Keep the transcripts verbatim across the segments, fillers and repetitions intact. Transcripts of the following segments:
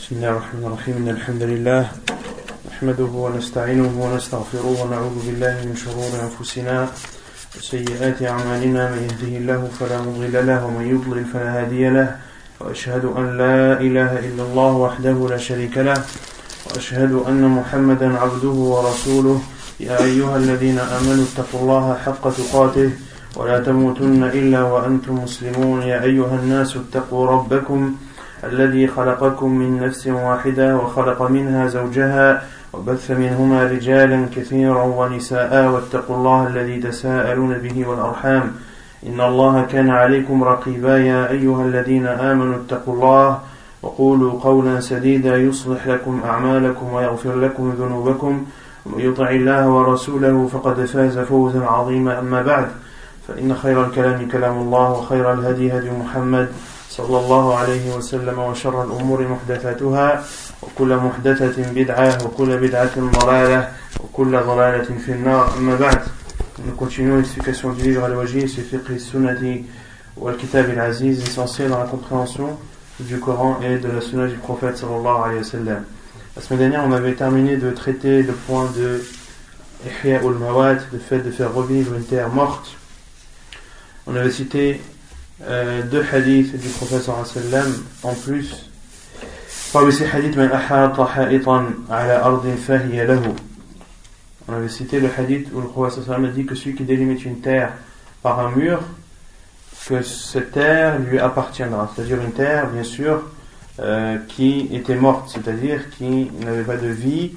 بسم الله الرحمن الرحيم إن الحمد لله نحمده ونستعينه ونستغفره ونعوذ بالله من شرور أنفسنا وسيئات أعمالنا من يهده الله فلا مضل له ومن يضلل فلا هادي له وأشهد أن لا إله إلا الله وحده لا شريك له وأشهد أن محمدا عبده ورسوله يا أيها الذين آمنوا اتقوا الله حق تقاته ولا تموتن إلا وأنتم مسلمون يا أيها الناس اتقوا ربكم الذي خلقكم من نفس واحدة وخلق منها زوجها وبث منهما رجالا كثيرا ونساء واتقوا الله الذي تساءلون به والأرحام إن الله كان عليكم رقيبا يا أيها الذين آمنوا اتقوا الله وقولوا قولا سديدا يصلح لكم أعمالكم ويغفر لكم ذنوبكم ومن يطع الله ورسوله فقد فاز فوزا عظيما أما بعد فإن خير الكلام كلام الله وخير الهدي هدي محمد صلى الله عليه وسلم وشر الأمور محدثاتها وكل محدثة بدعة وكل بدعة ضلالة وكل ضلالة في النار أما بعد. Nous continuons l'explication du livre Al-Wajih, c'est Fiqh Sunnati ou Al-Kitab Al-Aziz, essentiel dans la compréhension du Coran et de la Sunna du prophète sallallahu alayhi wa sallam. La semaine dernière, on avait terminé de traiter le point de Ihya ul-Mawat, le fait de faire revivre une terre morte. On avait cité euh, deux hadiths du prophète sallallahu alayhi wa sallam en plus. Parmi ces hadiths, man ahata ha'itan ala ardin fahiya lahu. On avait cité le hadith où le prophète sallallahu alayhi wa sallam a dit que celui qui délimite une terre par un mur, que cette terre lui appartiendra. C'est-à-dire une terre, bien sûr, euh, qui était morte, c'est-à-dire qui n'avait pas de vie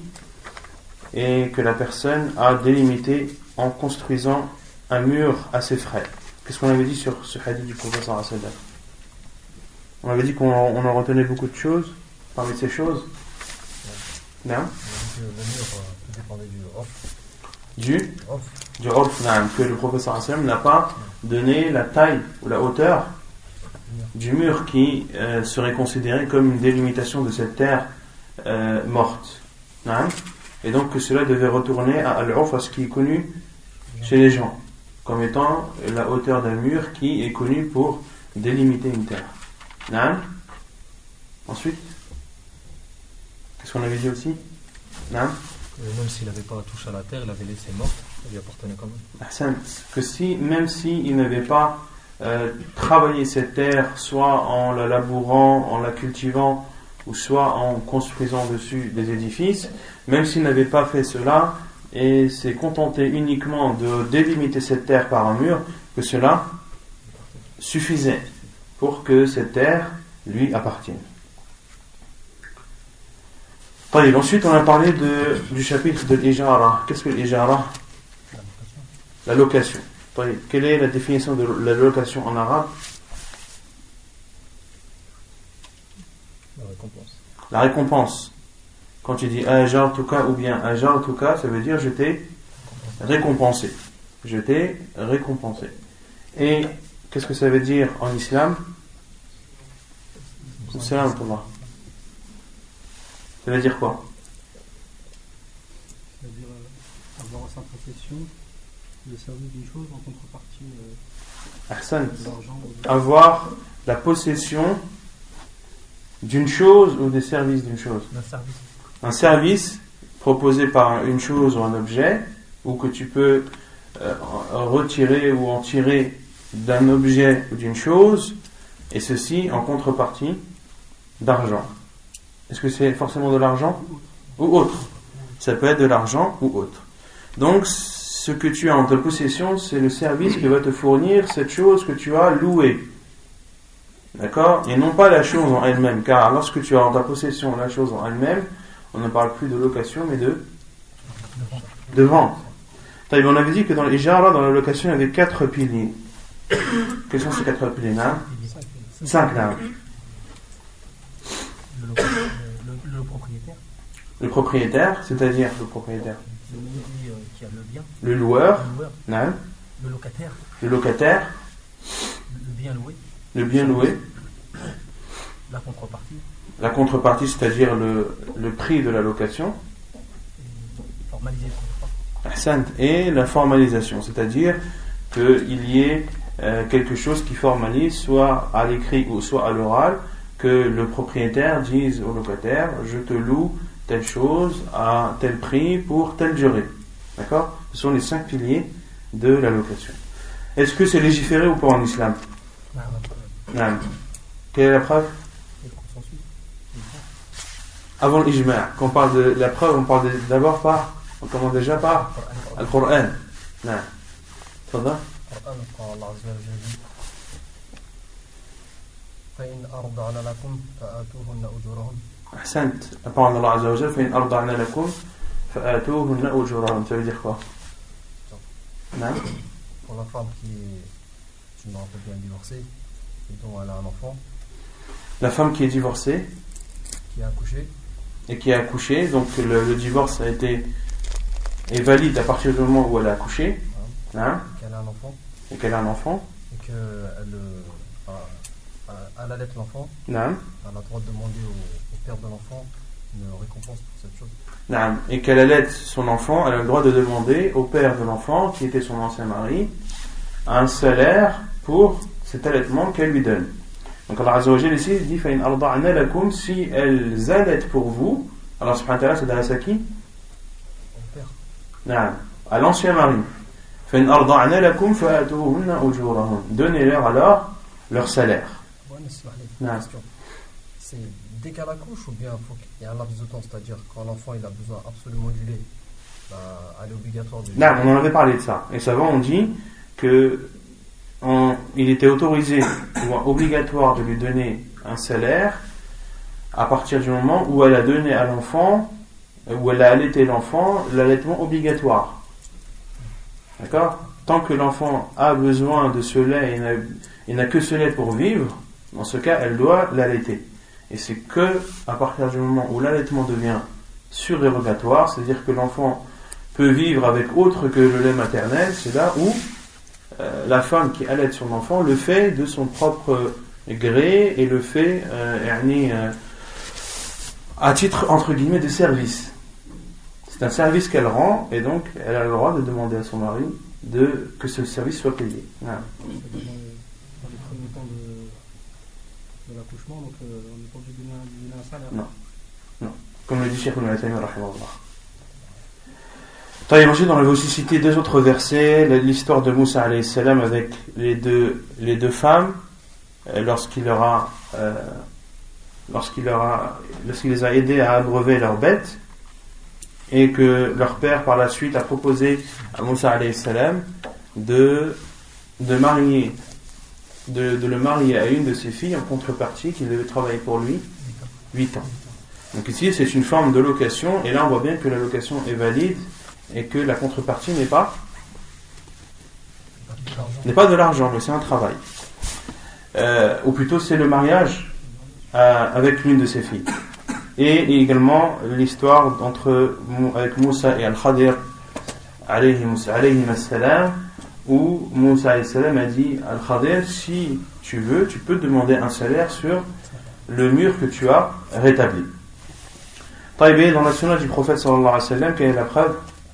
et que la personne a délimité en construisant un mur à ses frais. Qu'est-ce qu'on avait dit sur ce hadith du prophète sallallahu alayhi wa sallam? On avait dit qu'on on en retenait beaucoup de choses. Parmi ces choses, non? Le mur euh, dépendait du orf. Du Du orf, non, que le prophète sallallahu alayhi wa sallam n'a pas donné la taille ou la hauteur du mur qui euh, serait considéré comme une délimitation de cette terre euh, morte. Non? Et donc que cela devait retourner à al-urf, à ce qui est connu chez les gens, comme étant la hauteur d'un mur qui est connu pour délimiter une terre. Non? Ensuite, qu'est-ce qu'on avait dit aussi? Non? Et même s'il n'avait pas touché à la terre, il avait laissé morte, il lui appartenait quand même. Ahsan, que si, même s'il n'avait pas euh, travaillé cette terre, soit en la labourant, en la cultivant, ou soit en construisant dessus des édifices, même s'il n'avait pas fait cela, et s'est contenté uniquement de délimiter cette terre par un mur, que cela suffisait pour que cette terre lui appartienne. Ensuite, on a parlé de, du chapitre de l'ijara. Qu'est-ce que l'ijara? La location. Quelle est la définition de la location en arabe? La récompense. La récompense. Quand tu dis ajartuka ou bien ajartuka, ça veut dire je t'ai récompensé. Je t'ai récompensé. Et qu'est-ce que ça veut dire en islam? Salam pour Allah. Ça veut dire quoi? Ça veut dire euh, avoir à sa possession le service d'une chose en contrepartie euh, Ahsan. de l'argent. Ou de... Avoir la possession d'une chose ou des services d'une chose. Un service. Un service proposé par une chose ou un objet, ou que tu peux euh, retirer ou en tirer d'un objet ou d'une chose, et ceci en contrepartie d'argent. Est-ce que c'est forcément de l'argent ou autre? Ça peut être de l'argent ou autre. Donc, ce que tu as en ta possession, c'est le service que va te fournir cette chose que tu as louée. D'accord? Et non pas la chose en elle-même. Car lorsque tu as en ta possession la chose en elle-même, on ne parle plus de location, mais de, de vente. On avait dit que dans l'ijara, dans la location, il y avait quatre piliers. Quels sont ces quatre piliers? Cinq, là. Le, le, le, le propriétaire. Le propriétaire, c'est-à-dire le propriétaire. Celui euh, qui a le bien. Le loueur. Le loueur. Non. Le locataire. Le locataire. Le bien loué. Le bien loué. La contrepartie. La contrepartie, c'est-à-dire le, le prix de la location. Et formaliser le contrat. Et la formalisation, c'est-à-dire qu'il y ait euh, quelque chose qui formalise, soit à l'écrit ou soit à l'oral, que le propriétaire dise au locataire, je te loue telle chose à tel prix pour telle durée. D'accord? Ce sont les cinq piliers de la location. Est-ce que c'est légiféré ou pas en islam? Non. Quelle est la preuve? Avant l'ijma', quand on parle de la preuve, on parle d'abord par, on commence déjà par Al-Qur'an. Non. Tfadal. Ahsant. La parole d'Allah Azza wa Jalla, فإن أرضعن لكم فآتوهن أجورهن. Ça veut dire quoi? Non. Pour la femme qui est, je me rappelle bien, divorcée, et dont elle a un enfant. La femme qui est divorcée, qui a accouché, et qui a accouché, donc le, le divorce a été est valide à partir du moment où elle a accouché, hein, hein, et qu'elle a un enfant, et qu'elle a un enfant, et qu'elle elle allait l'enfant, hein, elle a le droit de demander au, au père de l'enfant une récompense pour cette chose. Hein, et qu'elle allait son enfant, elle a le droit de demander au père de l'enfant, qui était son ancien mari, un salaire pour cet allaitement qu'elle lui donne. Donc Allah Azza wa Jalla ici dit فَإِنْ أَرْضَعْنَ لَكُمْ, si elles allaitent pour vous, Allah subhanahu wa ta'ala s'adresse à qui? Au père. Non, à l'ancien mari. فَإِنْ أَرْضَعْنَ لَكُمْ فَآتُوهُنَّ أُجُورَهُنَّ, donnez-leur alors leur salaire. Ouais, mais c'est la question. C'est dès qu'elle accouche ou bien faut qu'il y ait un laps de temps, c'est-à-dire quand l'enfant il a besoin absolument du lait, bah, elle est obligatoire de. Non, on en avait parlé de ça. Et savants ont dit que On, il était autorisé ou obligatoire de lui donner un salaire à partir du moment où elle a donné à l'enfant, où elle a allaité l'enfant, l'allaitement obligatoire. D'accord? Tant que l'enfant a besoin de ce lait et n'a, et n'a que ce lait pour vivre, dans ce cas, elle doit l'allaiter. Et c'est que à partir du moment où l'allaitement devient surérogatoire, c'est-à-dire que l'enfant peut vivre avec autre que le lait maternel, c'est là où Euh, la femme qui allaite son enfant le fait de son propre gré et le fait euh, euh, à titre entre guillemets de service. C'est un service qu'elle rend et donc elle a le droit de demander à son mari de, que ce service soit payé. Ah. Dans les premiers temps de, de l'accouchement, donc euh, on n'est pas obligé de donner, donner un salaire. Non, non. Comme le dit Cheikh Ibn Al-Taymiyyah rahimahullah. Ensuite, on avait aussi cité deux autres versets, l'histoire de Moussa alayhi salam avec les deux, les deux femmes, lorsqu'il leur a, euh, lorsqu'il leur a, lorsqu'il les a aidés à abreuver leurs bêtes, et que leur père par la suite a proposé à Moussa alayhi salam de, de marier, de, de le marier à une de ses filles en contrepartie, qu'il devait travailler pour lui huit ans. Donc ici, c'est une forme de location, et là on voit bien que la location est valide, et que la contrepartie n'est pas n'est pas de l'argent, mais c'est un travail. Euh, ou plutôt c'est le mariage euh, avec l'une de ses filles. Et également l'histoire entre avec Moussa et Al-Khadir alayhi salam, où Moussa alayhi salam a dit Al-Khadir, si tu veux, tu peux demander un salaire sur le mur que tu as rétabli. Taïbé, dans la sunna du prophète sallallahu alayhi wa sallam, quelle est la preuve?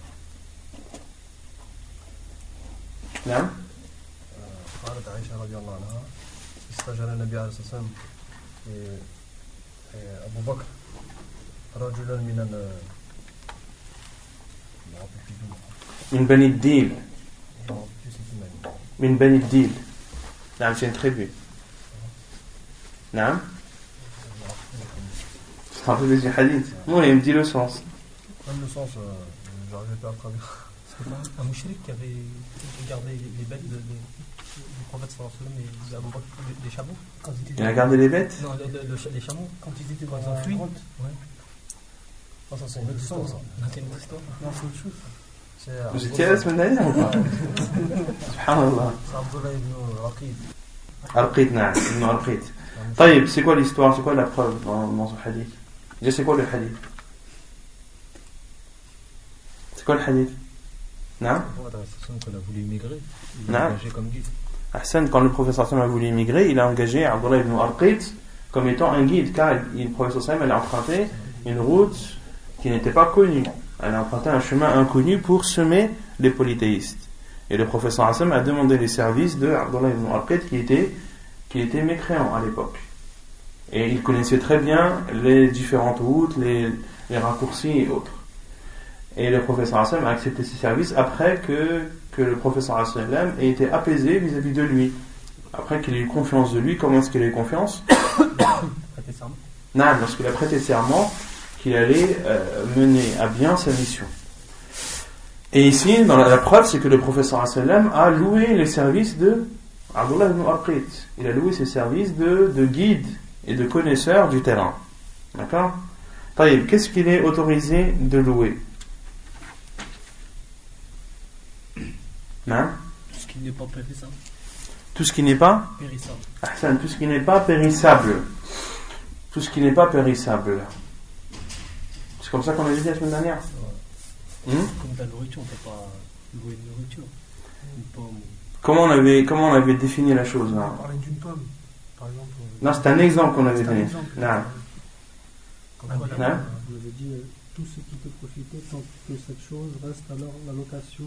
نعم. قالت عائشة رضي الله عنها استأجر النبي عليه الصلاة والسلام أبو بكر رجلا من من بني الديل من بني الديل. نعم, c'est une tribu. نعم. C'est un peu des hadiths. Non, il me dit le sens. Même le sens, euh, j'arrive pas à traduire. Un mouchrik qui avait gardé les bêtes de, de, du prophète sallallahu alayhi wa sallam et des chameaux. Quand ils étaient il a gardé les bêtes? Non, le, le, le, les chameaux, quand ils étaient dans un fluide. Ouais. Oh, ça c'est une autre histoire, ça. C'est une autre histoire. Non, c'est autre chose. C'est, vous étiez la semaine dernière ou pas? Subhanallah. C'est Abdullah ibn Arqid. Arqid, naam, ibn Arqid. Taïb, c'est quoi l'histoire? C'est quoi la preuve dans, dans ce hadith? Déjà, c'est quoi le hadith? C'est quoi le hadith? Non. Quand il a voulu immigrer, il l'a engagé comme guide. Hassan, quand le professeur Sam a voulu immigrer, il a engagé Abdullah ibn Arqid comme étant un guide, car le professeur Sam a emprunté une route qui n'était pas connue. Elle a emprunté un chemin inconnu pour semer les polythéistes. Et le professeur Sam a demandé les services de Abdullah ibn Arqid qui était, qui était mécréant à l'époque. Et il connaissait très bien les différentes routes, les, les raccourcis et autres. Et le professeur sallam a accepté ses services après que, que le professeur sallam ait été apaisé vis-à-vis de lui. Après qu'il ait eu confiance de lui. Comment est-ce qu'il a eu confiance? Non, lorsqu'il a prêté serment qu'il allait euh, mener à bien sa mission. Et ici, dans la, la preuve, c'est que le professeur sallam a loué les services de Abdullah ibn Arqit. Il a loué ses services de, de guide et de connaisseur du terrain. D'accord? Taïb, qu'est-ce qu'il est autorisé de louer? Non? Tout ce qui n'est pas périssable. Tout ce qui n'est pas Périssable. Ahsan, tout ce qui n'est pas périssable. Tout ce qui n'est pas périssable. C'est comme ça qu'on a dit la semaine dernière. Ouais. Hmm? Comme de la nourriture, on ne peut pas louer une nourriture. Une pomme. Comment on avait, comment on avait défini la chose là? On parlait d'une pomme, par exemple. Non, c'est un exemple qu'on avait C'est un donné. exemple. Non. Comme Ah, quoi, voilà. Non. vous avez dit euh, tout ce qui peut profiter tant que cette chose reste alors la location.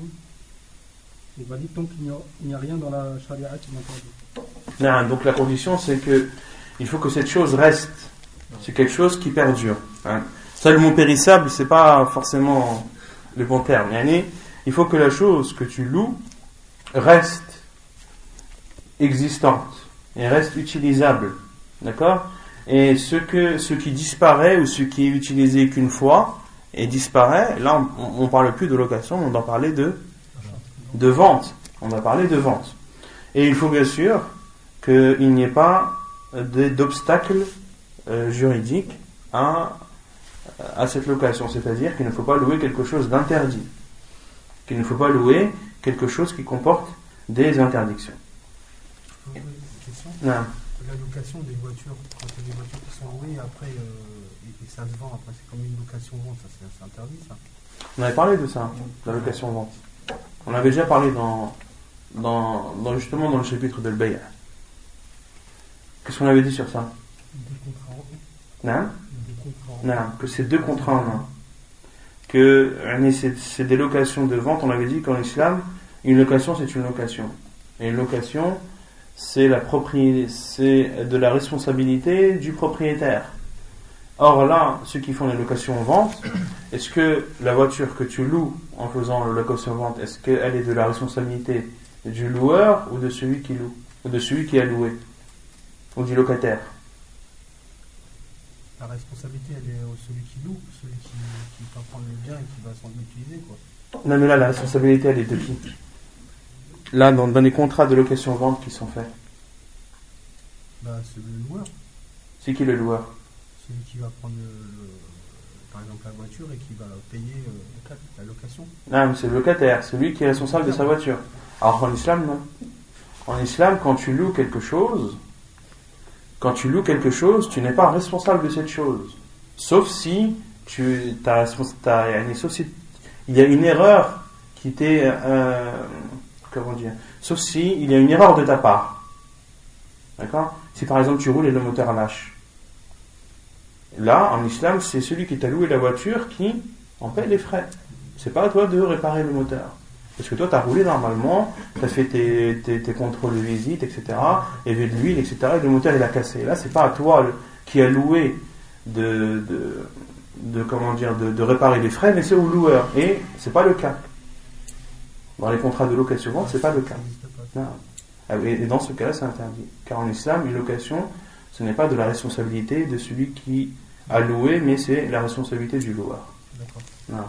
Il va dire tant qu'il n'y a, il n'y a rien dans la charia qui m'interdit. Non, donc la condition c'est que il faut que cette chose reste. C'est quelque chose qui perdure. Hein. Ça, le mot périssable, c'est pas forcément le bon terme. Yani, il faut que la chose que tu loues reste existante et reste utilisable. D'accord? Et ce, que, ce qui disparaît ou ce qui est utilisé qu'une fois et disparaît, là on ne parle plus de location, on doit parler de, de vente. On va parler de vente. Et il faut bien sûr qu'il n'y ait pas d'obstacle euh, juridique à, à cette location. C'est-à-dire qu'il ne faut pas louer quelque chose d'interdit. Qu'il ne faut pas louer quelque chose qui comporte des interdictions. Je peux poser une question. Non. La location des voitures, quand il y a des voitures qui sont louées, après, euh, et, et ça se vend, après c'est comme une location-vente, ça c'est, c'est interdit ça. On avait parlé de ça, de la location-vente. On avait déjà parlé dans, dans, dans justement dans le chapitre de l'Bay'a. Qu'est-ce qu'on avait dit sur ça? Des contrats en Non? Des contrats en Non, que c'est deux contrats en un. Que c'est, c'est des locations de vente. On avait dit qu'en islam, une location c'est une location. Et une location, c'est, la propri- c'est de la responsabilité du propriétaire. Or là, ceux qui font les locations en vente, est-ce que la voiture que tu loues en faisant la location en vente, est-ce qu'elle est de la responsabilité du loueur ou de celui qui loue, ou de celui qui a loué, ou du locataire? La responsabilité, elle est au celui qui loue, celui qui, qui va prendre le bien et qui va s'en utiliser, quoi. Non mais là, la responsabilité, elle est de qui? Là, dans, dans les contrats de location-vente qui sont faits, Bah, c'est le loueur, c'est qui le loueur? celui qui va prendre, le, le- par exemple, la voiture et qui va payer euh, la location. Non, mais c'est le locataire, c'est lui qui est responsable de sa voiture. Alors en islam, non. En islam, quand tu loues quelque chose, quand tu loues quelque chose, tu n'es pas responsable de cette chose. Sauf si tu t'as, t'as, sauf si il y a une erreur qui t'est, euh, comment dire, sauf si il y a une erreur de ta part. D'accord? Si par exemple tu roules et le moteur lâche. Là, en islam, c'est celui qui t'a loué la voiture qui en paie les frais. C'est pas à toi de réparer le moteur. Parce que toi, tu as roulé normalement, tu as fait tes, tes, tes contrôles de visite, et cetera. Il y avait de l'huile, et cetera. Et le moteur, il a cassé. Là, c'est pas à toi le, qui a loué de, de, de, comment dire, de, de réparer les frais, mais c'est au loueur. Et c'est pas le cas. Dans les contrats de location-vente, c'est pas le cas. Non. Et dans ce cas-là, c'est interdit. Car en islam, une location, ce n'est pas de la responsabilité de celui qui a loué, mais c'est la responsabilité du loueur. D'accord. Non.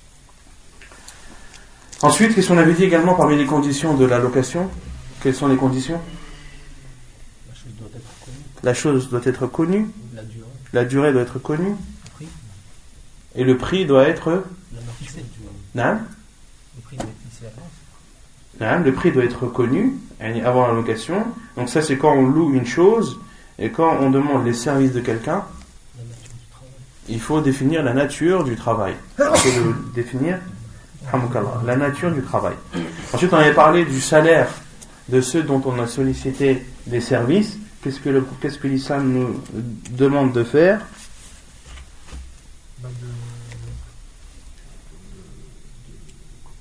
Ensuite, qu'est-ce qu'on avait dit également parmi les conditions de la location? Quelles sont les conditions? La chose doit être connue. La chose doit être connue, La durée. la durée doit être connue, Le prix. et le prix doit être... La fixée du. Non, Le prix doit être fixé à l'avance. non, le prix doit être connu avant la location. Donc ça, c'est quand on loue une chose, et quand on demande les services de quelqu'un, La nature du travail. il faut définir la nature du travail. Il faut le définir la nature du travail. Ensuite, on avait parlé du salaire de ceux dont on a sollicité des services. Qu'est-ce que, le, qu'est-ce que l'islam nous demande de faire? Bah, de,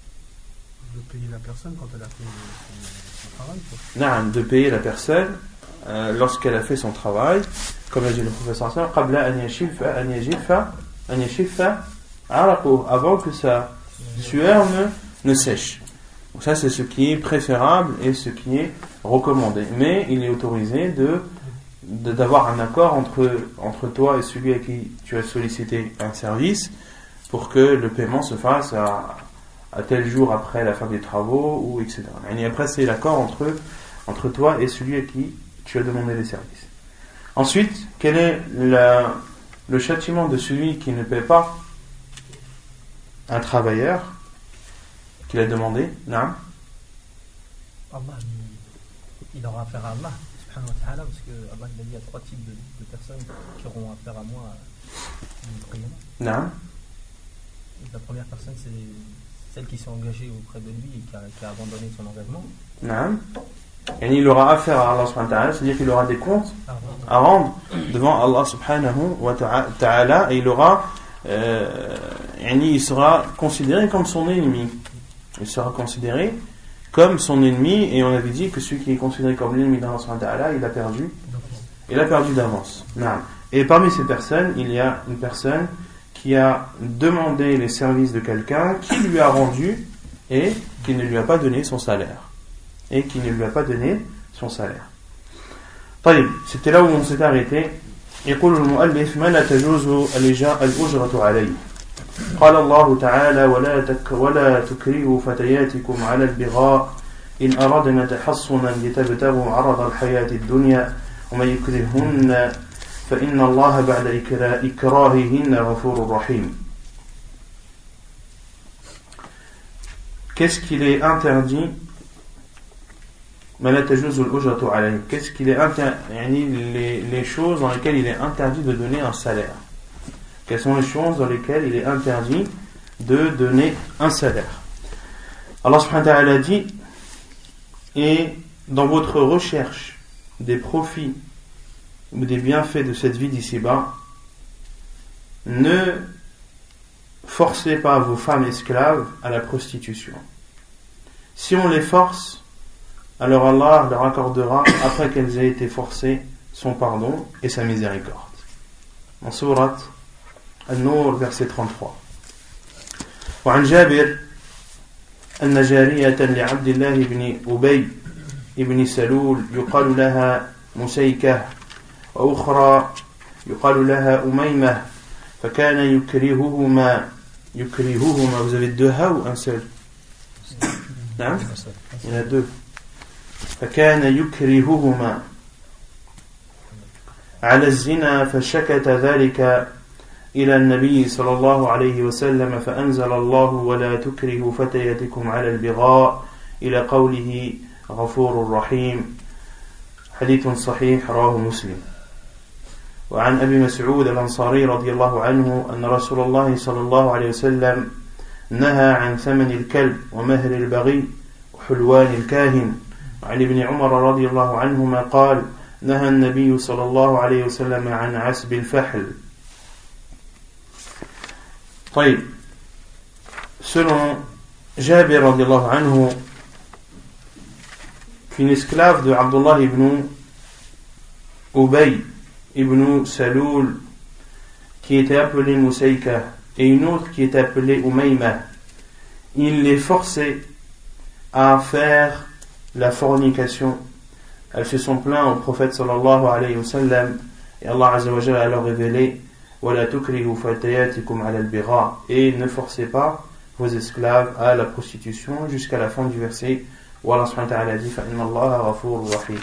de, de payer la personne quand elle a fait son, son travail, quoi. Non, de payer la personne euh, lorsqu'elle a fait son travail, comme l'a dit le professeur sallam, qabla an yashiffa an yashiffa an yashiffa araqu, avant que sa sueur ne, ne sèche. Donc ça c'est ce qui est préférable et ce qui est recommandé. Mais il est autorisé de, de d'avoir un accord entre, entre toi et celui à qui tu as sollicité un service pour que le paiement se fasse à, à tel jour après la fin des travaux, ou et cetera. Et après c'est l'accord entre, entre toi et celui à qui tu as demandé les services. Ensuite, quel est la, le châtiment de celui qui ne paie pas un travailleur qu'il a demandé? Non. Allah, il aura affaire à Allah, subhanahu wa ta'ala, parce que Allah il a dit il y a trois types de, de personnes qui auront affaire à moi Non. La première personne, c'est celle qui s'est engagée auprès de lui et qui a, qui a abandonné son engagement. Non. Et il aura affaire à Allah subhanahu wa ta'ala, c'est-à-dire qu'il aura des comptes à rendre devant Allah subhanahu wa ta'ala, et il aura euh, il sera considéré comme son ennemi. Il sera considéré comme son ennemi, et on avait dit que celui qui est considéré comme l'ennemi d'Allah subhanahu wa ta'ala, il a perdu il a perdu d'avance. Non. Et parmi ces personnes, il y a une personne qui a demandé les services de quelqu'un, qui lui a rendu et qui ne lui a pas donné son salaire. Et qui ne lui a pas donné son salaire. طيب, c'était là où on s'est arrêté. يقول المؤلف ما لا تجوز الأجرة عليه. قال الله تعالى ولا تك ولا تكرهوا فتياتكم على البغاء إن أردنا تحصنا لتبتغوا عرض الحياة الدنيا ومن يكرهن فإن الله بعد إكراههن غفور رحيم. Qu'est-ce qu'il est interdit? Qu'est-ce qu'il est interdit? les, les choses dans lesquelles il est interdit de donner un salaire. Quelles sont les choses dans lesquelles il est interdit de donner un salaire? Allah subhanahu wa ta'ala dit: et dans votre recherche des profits ou des bienfaits de cette vie d'ici-bas, ne forcez pas vos femmes esclaves à la prostitution. Si on les force, alors Allah leur accordera, après qu'elles aient été forcées, son pardon et sa miséricorde. En sourate An-Nur, verset trente-trois. وعن جابر أن جارية لعبد الله بن أبي بن سلول يقال لها مسيكة وأخرى يقال لها أميمة فكان يكرههما يكرههما. Vous avez deux ha ou un seul? Non? Il y en a deux. فكان يكرههما على الزنا فشكت ذلك إلى النبي صلى الله عليه وسلم فأنزل الله ولا تكرهوا فتياتكم على البغاء إلى قوله غفور رحيم. حديث صحيح رواه مسلم. وعن أبي مسعود الأنصاري رضي الله عنه أن رسول الله صلى الله عليه وسلم نهى عن ثمن الكلب ومهر البغي وحلوان الكاهن. وعن ابن عمر رضي الله عنهما قال نهى النبي صلى الله عليه وسلم عن عسب الفحل. طيب, selon Jabir radiallahu anhu, qu'une esclave de Abdullah ibn Ubay ibn Saloul, qui était appelée Musayka, et une autre qui était appelée Umayma, il les forçait à faire la fornication. Elles se sont plaintes au prophète sallallahu alayhi wa sallam, et Allah azza wa jalla a leur révélé وَلَا تُكْرِهُ فَتَيَاتِكُمْ عَلَى الْبِغَاءِ, et ne forcez pas vos esclaves à la prostitution, jusqu'à la fin du verset où Allah subhanahu wa ta'ala dit فَإِنَّ اللَّهَ غَفُورٌ رَحِيمٌ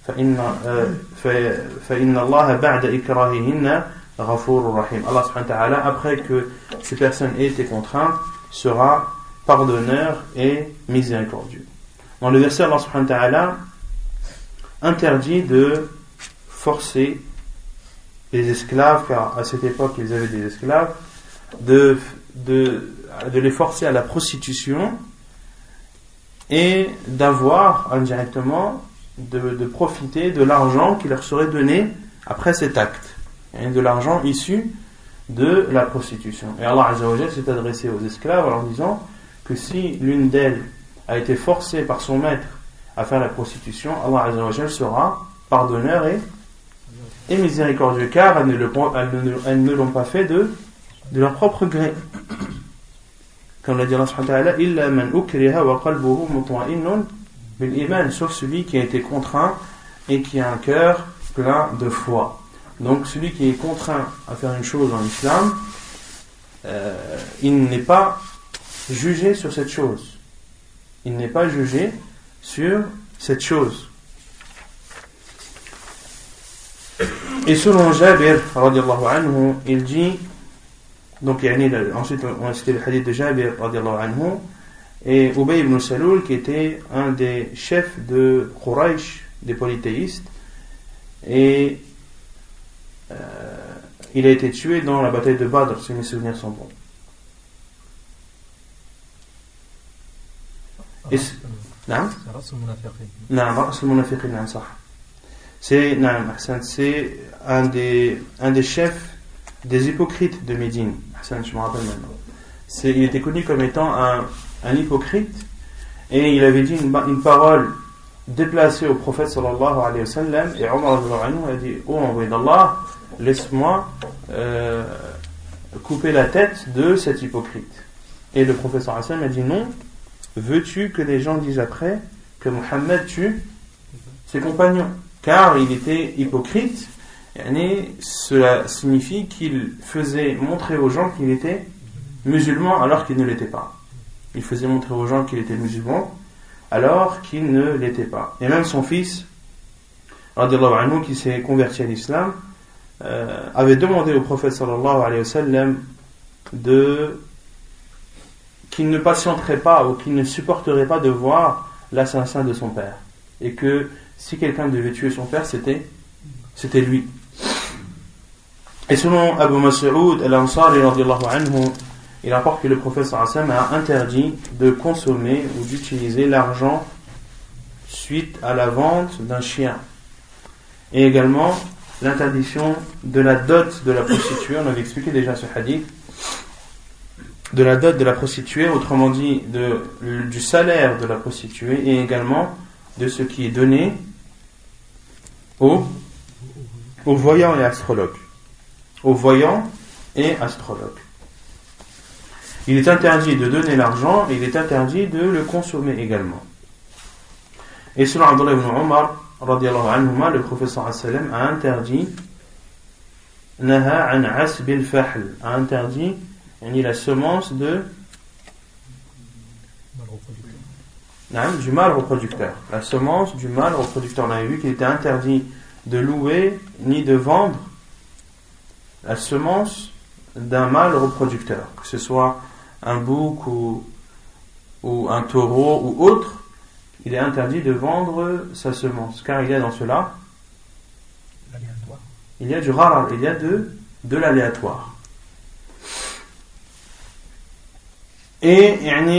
فَإِنَّ اللَّهَ بَعْدَ إِكْرَاهِهِنَّ غَفُورٌ رَحِيمٌ. Allah subhanahu wa ta'ala, après que ces personnes aient été contraintes, sera pardonneur et miséricordieux. Dans le verset, Allah subhanahu wa ta'ala interdit de forcer les esclaves, car à cette époque ils avaient des esclaves, de, de, de les forcer à la prostitution et d'avoir indirectement de, de profiter de l'argent qui leur serait donné après cet acte, et de l'argent issu de la prostitution. Et Allah Azza wa Jalla s'est adressé aux esclaves en leur disant que si l'une d'elles a été forcée par son maître à faire la prostitution, Allah Azza wa Jalla sera pardonneur et, et miséricordieux, car elles ne, le, elles ne, elles ne l'ont pas fait de, de leur propre gré. Comme l'a dit Allah subhanahu wa ta'ala, illa man ukriha wa qalbuhu mutma'innun bil iman, sauf celui qui a été contraint et qui a un cœur plein de foi. Donc celui qui est contraint à faire une chose en islam, euh, il n'est pas jugé sur cette chose. Il n'est pas jugé sur cette chose. Et selon Jabir radiallahu anhu, il dit, donc ensuite on a cité le hadith de Jabir radiallahu anhu, et Ubay ibn Salul, qui était un des chefs de Quraysh, des polythéistes, et euh, il a été tué dans la bataille de Badr, si mes souvenirs sont bons. Et c'est نعم نعم رأس المنافقين نعم صح. C'est نعم أحسن, c'est un des un des chefs des hypocrites de Médine. أحسن, je me rappelle maintenant. C'est, il était connu comme étant un un hypocrite, et il avait dit une, une parole déplacée au prophète sallallahu alayhi wa sallam, et Omar a dit: oh envoyé d'Allah, laisse-moi euh, couper la tête de cet hypocrite. Et le prophète sallallahu alayhi wa sallam a dit: non, veux-tu que les gens disent après que Mohammed tue ses compagnons, car il était hypocrite, et cela signifie qu'il faisait montrer aux gens qu'il était musulman alors qu'il ne l'était pas. Il faisait montrer aux gens qu'il était musulman alors qu'il ne l'était pas. Et même son fils, radiallahu anhu, qui s'est converti à l'islam, euh, avait demandé au prophète sallallahu alayhi wa sallam de qu'il ne patienterait pas ou qu'il ne supporterait pas de voir l'assassin de son père, et que si quelqu'un devait tuer son père, c'était c'était lui. Et selon Abu Mas'ud al-Ansari radiallahu anhu, il rapporte que le prophète sallallahu alayhi wa sallam a interdit de consommer ou d'utiliser l'argent suite à la vente d'un chien, et également l'interdiction de la dot de la prostituée. On avait expliqué déjà ce hadith, de la dot de la prostituée, autrement dit de, du salaire de la prostituée, et également de ce qui est donné aux, aux voyants et astrologues. Aux voyants et astrologues. Il est interdit de donner l'argent, et il est interdit de le consommer également. Et selon Abdullah ibn Umar radiallahu anhuma, le prophète sallallahu alayhi wa sallam a interdit naha an asbil fahl, a interdit la semence de du mâle reproducteur. La semence du mâle reproducteur. On avait vu qu'il était interdit de louer ni de vendre la semence d'un mâle reproducteur, que ce soit un bouc ou, ou un taureau ou autre. Il est interdit de vendre sa semence, car il y a dans cela l'aléatoire. Il y a du gharar, il y a de, de l'aléatoire. Et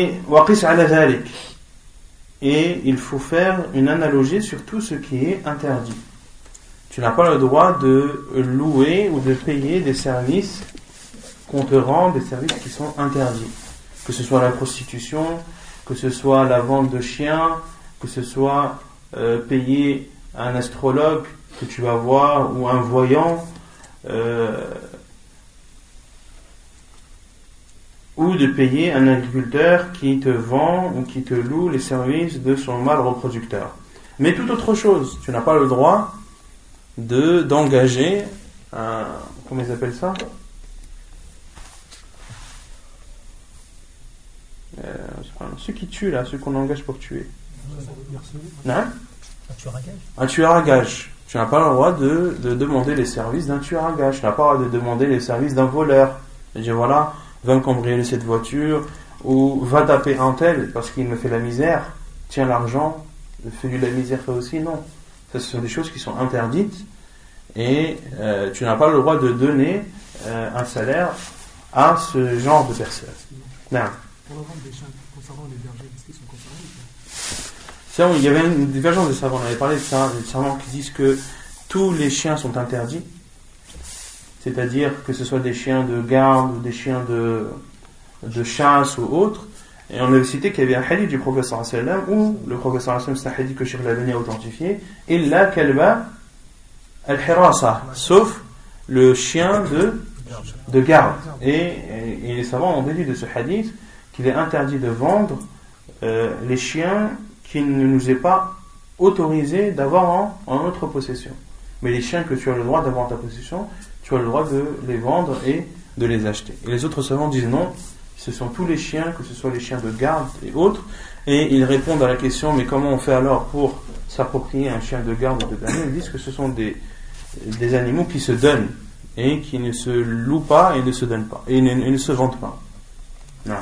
et il faut faire une analogie sur tout ce qui est interdit. Tu n'as pas le droit de louer ou de payer des services qu'on te rend, des services qui sont interdits, que ce soit la prostitution, que ce soit la vente de chiens, que ce soit euh, payer un astrologue que tu vas voir, ou un voyant, euh, ou de payer un agriculteur qui te vend ou qui te loue les services de son mâle reproducteur. Mais toute autre chose, tu n'as pas le droit de d'engager un, comment ils appellent ça, euh, ceux qui tuent là, ceux qu'on engage pour tuer. Non? Un tueur à gage. Un tueur à gage. Tu n'as pas le droit de, de demander les services d'un tueur à gage. Tu n'as pas le droit de demander les services d'un voleur. Et dire voilà, va me cambrioler cette voiture, ou va taper un tel parce qu'il me fait la misère, tiens l'argent, fais-lui la misère toi aussi. Non, ça ce sont des choses qui sont interdites, et euh, tu n'as pas le droit de donner euh, un salaire à ce genre de personnes. Non. Pour la vente des chiens concernant les bergers, est-ce qu'ils sont concernés? Ça, il y avait une divergence de savants, on avait parlé de ça, des savants qui disent que tous les chiens sont interdits, c'est-à-dire que ce soit des chiens de garde ou des chiens de, de chasse ou autres. Et on avait cité qu'il y avait un hadith du prophète sallallahu alayhi wa sallam où le prophète sallallahu alayhi wa sallam, c'est un hadith que Cheikh Al-Albani a authentifié, illa kalba al-hirasa, sauf le chien de, de garde. Et, et, et les savants ont déduit de ce hadith qu'il est interdit de vendre euh, les chiens qu'il ne nous est pas autorisé d'avoir en, en notre possession. Mais les chiens que tu as le droit d'avoir en ta possession, tu as le droit de les vendre et de les acheter. Et les autres savants disent non, ce sont tous les chiens, que ce soit les chiens de garde et autres, et ils répondent à la question, mais comment on fait alors pour s'approprier un chien de garde ou de berger? Ils disent que ce sont des, des animaux qui se donnent, et qui ne se louent pas et ne se donnent pas, et ne, et ne se vendent pas. Non.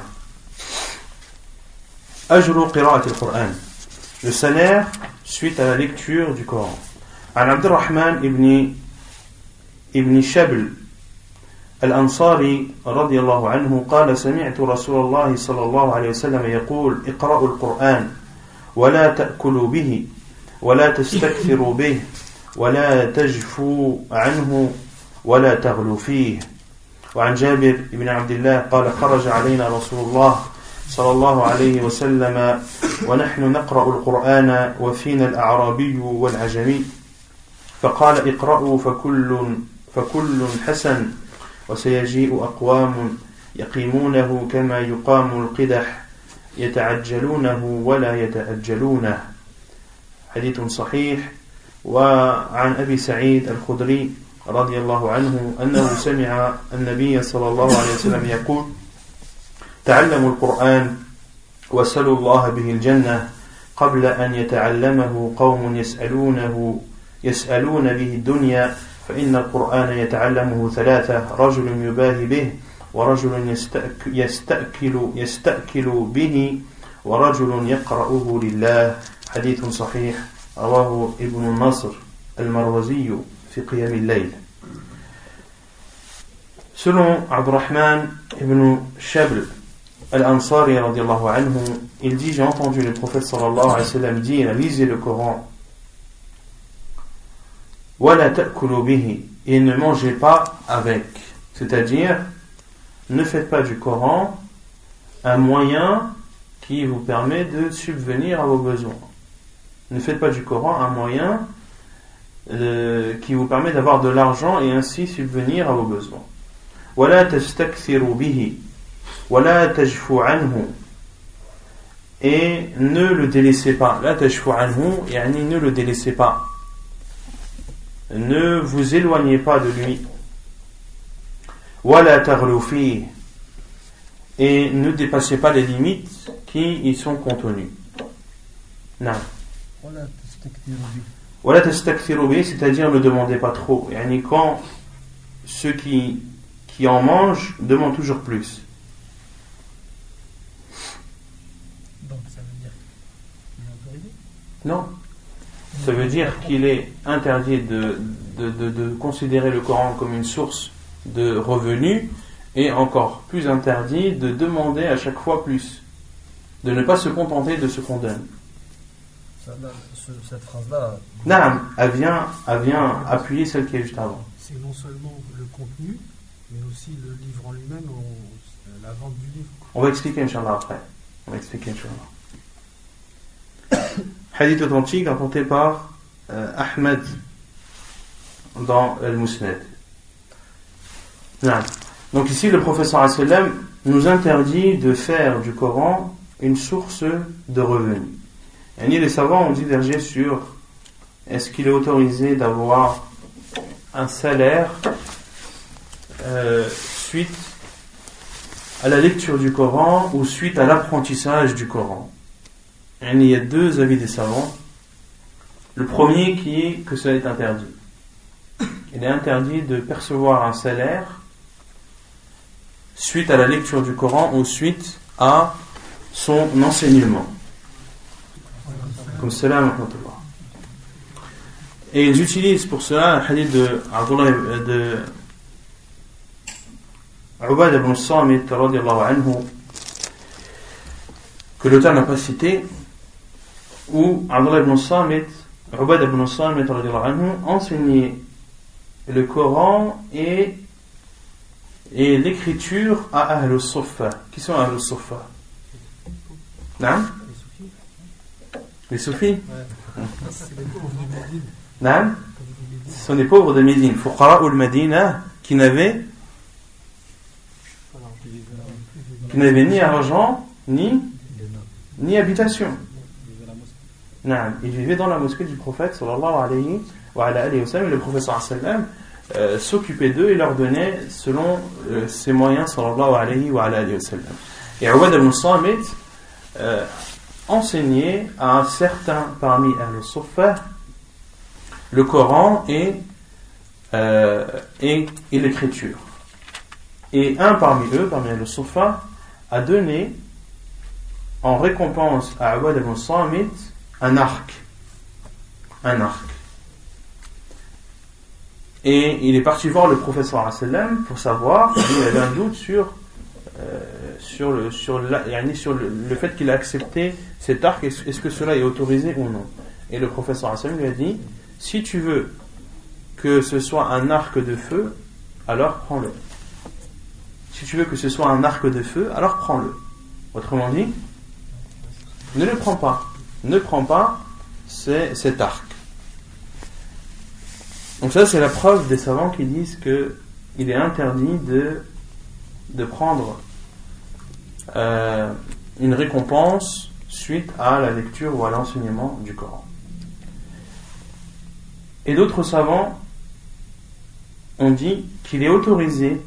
Ajru qira'at al-Qur'an. Le salaire suite à la lecture du Coran. عن عبد الرحمن ابن ابن شبل الأنصاري رضي الله عنه قال سمعت رسول الله صلى الله عليه وسلم يقول اقرأوا القرآن ولا تأكلوا به ولا تستكثروا به ولا تجفوا عنه ولا تغلوا فيه. وعن جابر بن عبد الله قال خرج علينا رسول الله صلى الله عليه وسلم ونحن نقرأ القرآن وفينا الأعرابي والعجمي فقال اقرأوا فكل فكل حسن وسيجيء أقوام يقيمونه كما يقام القدح يتعجلونه ولا يتأجلونه. حديث صحيح. وعن أبي سعيد الخدري رضي الله عنه أنه سمع النبي صلى الله عليه وسلم يقول تعلموا القرآن وسلوا الله به الجنة قبل أن يتعلمه قوم يسألونه يسألون به الدنيا فإن القرآن يتعلمه ثلاثة رجل يباهي به ورجل يستأك يستأكل يستأكل به ورجل يقرأه لله. حديث صحيح رواه ابن النصر المروزي في قيام الليل. Selon Abdurrahman ibn Shabl al-Ansari radiyallahu anhu, il dit, j'ai entendu le prophète sallallahu alayhi wa sallam dire, lisez le Coran, wala ta'kulu bihi, et ne mangez pas avec, c'est-à-dire ne faites pas du Coran un moyen qui vous permet de subvenir à vos besoins. Ne faites pas du Coran un moyen euh, qui vous permet d'avoir de l'argent et ainsi subvenir à vos besoins. ولا تستكثروا به ولا تجفوا عنه, et ne le délaissez pas. لا تجفوا عنه يعني ne le délaissez pas, ne vous éloignez pas de lui. ولا تغلوا فيه, et ne dépassez pas les limites qui y sont contenues. Non. ولا تستكثروا به, c'est-à-dire ne demandez pas trop. يعني quand ceux qui qui en mange demande toujours plus. Donc ça veut dire qu'il est autorisé? Non. Ça veut dire qu'il est interdit de, de, de, de considérer le Coran comme une source de revenus, et encore plus interdit de demander à chaque fois plus. De ne pas se contenter de ce qu'on donne. Ça, là, ce, cette phrase-là... Non, elle vient, elle vient appuyer celle qui est juste avant. C'est non seulement le contenu, mais aussi le livre en lui-même, on, la vente du livre. On va expliquer Inch'Allah après. On va expliquer Inch'Allah. Hadith authentique rapporté par euh, Ahmed dans Al-Musnad. Donc ici le professeur sallam nous interdit de faire du Coran une source de revenus. Et les savants ont divergé sur est-ce qu'il est autorisé d'avoir un salaire Euh, suite à la lecture du Coran ou suite à l'apprentissage du Coran. Et il y a deux avis des savants. Le premier qui est que ça est interdit. Il est interdit de percevoir un salaire suite à la lecture du Coran ou suite à son enseignement. Comme cela, et ils utilisent pour cela un hadith de Abdullah de Ubad ibn Samit radiyallahu anhu, que l'auteur n'a pas cité, où Abdullah ibn Samit, Ubad ibn Samit radiyallahu anhu enseignait le Coran et, et l'écriture à Ahl al-Suffa. Qui sont Ahl al-Suffa? Non? Les soufis? C'est les pauvres du Médine. Non? Ce sont des pauvres de Médine, Fuqara ul Madina, qui n'avaient qui n'avaient ni argent, ni, ni habitation. Non, ils vivaient dans la mosquée du prophète, sallallahu alayhi wa alayhi wa sallam, et le prophète sallallahu alayhi wa sallam euh, s'occupait d'eux et leur donnait selon euh, ses moyens, sallallahu alayhi wa alayhi wa sallam. Et Ubadah ibn Samit euh, enseignait à certains parmi Ahl-Suffa le Coran et, euh, et, et l'écriture. Et un parmi eux, parmi Ahl-Suffa, a donné en récompense à Ubadah ibn Samit un arc. Un arc. Et il est parti voir le prophète sallallahu alayhi wa sallam pour savoir s'il avait un doute sur, euh, sur, le, sur, la, sur le, le fait qu'il a accepté cet arc, est-ce, est-ce que cela est autorisé ou non. Et le prophète sallallahu alayhi wa sallam lui a dit, si tu veux que ce soit un arc de feu, alors prends-le. Si tu veux que ce soit un arc de feu, alors prends-le. Autrement dit, ne le prends pas. Ne prends pas c'est, cet arc. Donc ça, c'est la preuve des savants qui disent que il est interdit de, de prendre euh, une récompense suite à la lecture ou à l'enseignement du Coran. Et d'autres savants ont dit qu'il est autorisé,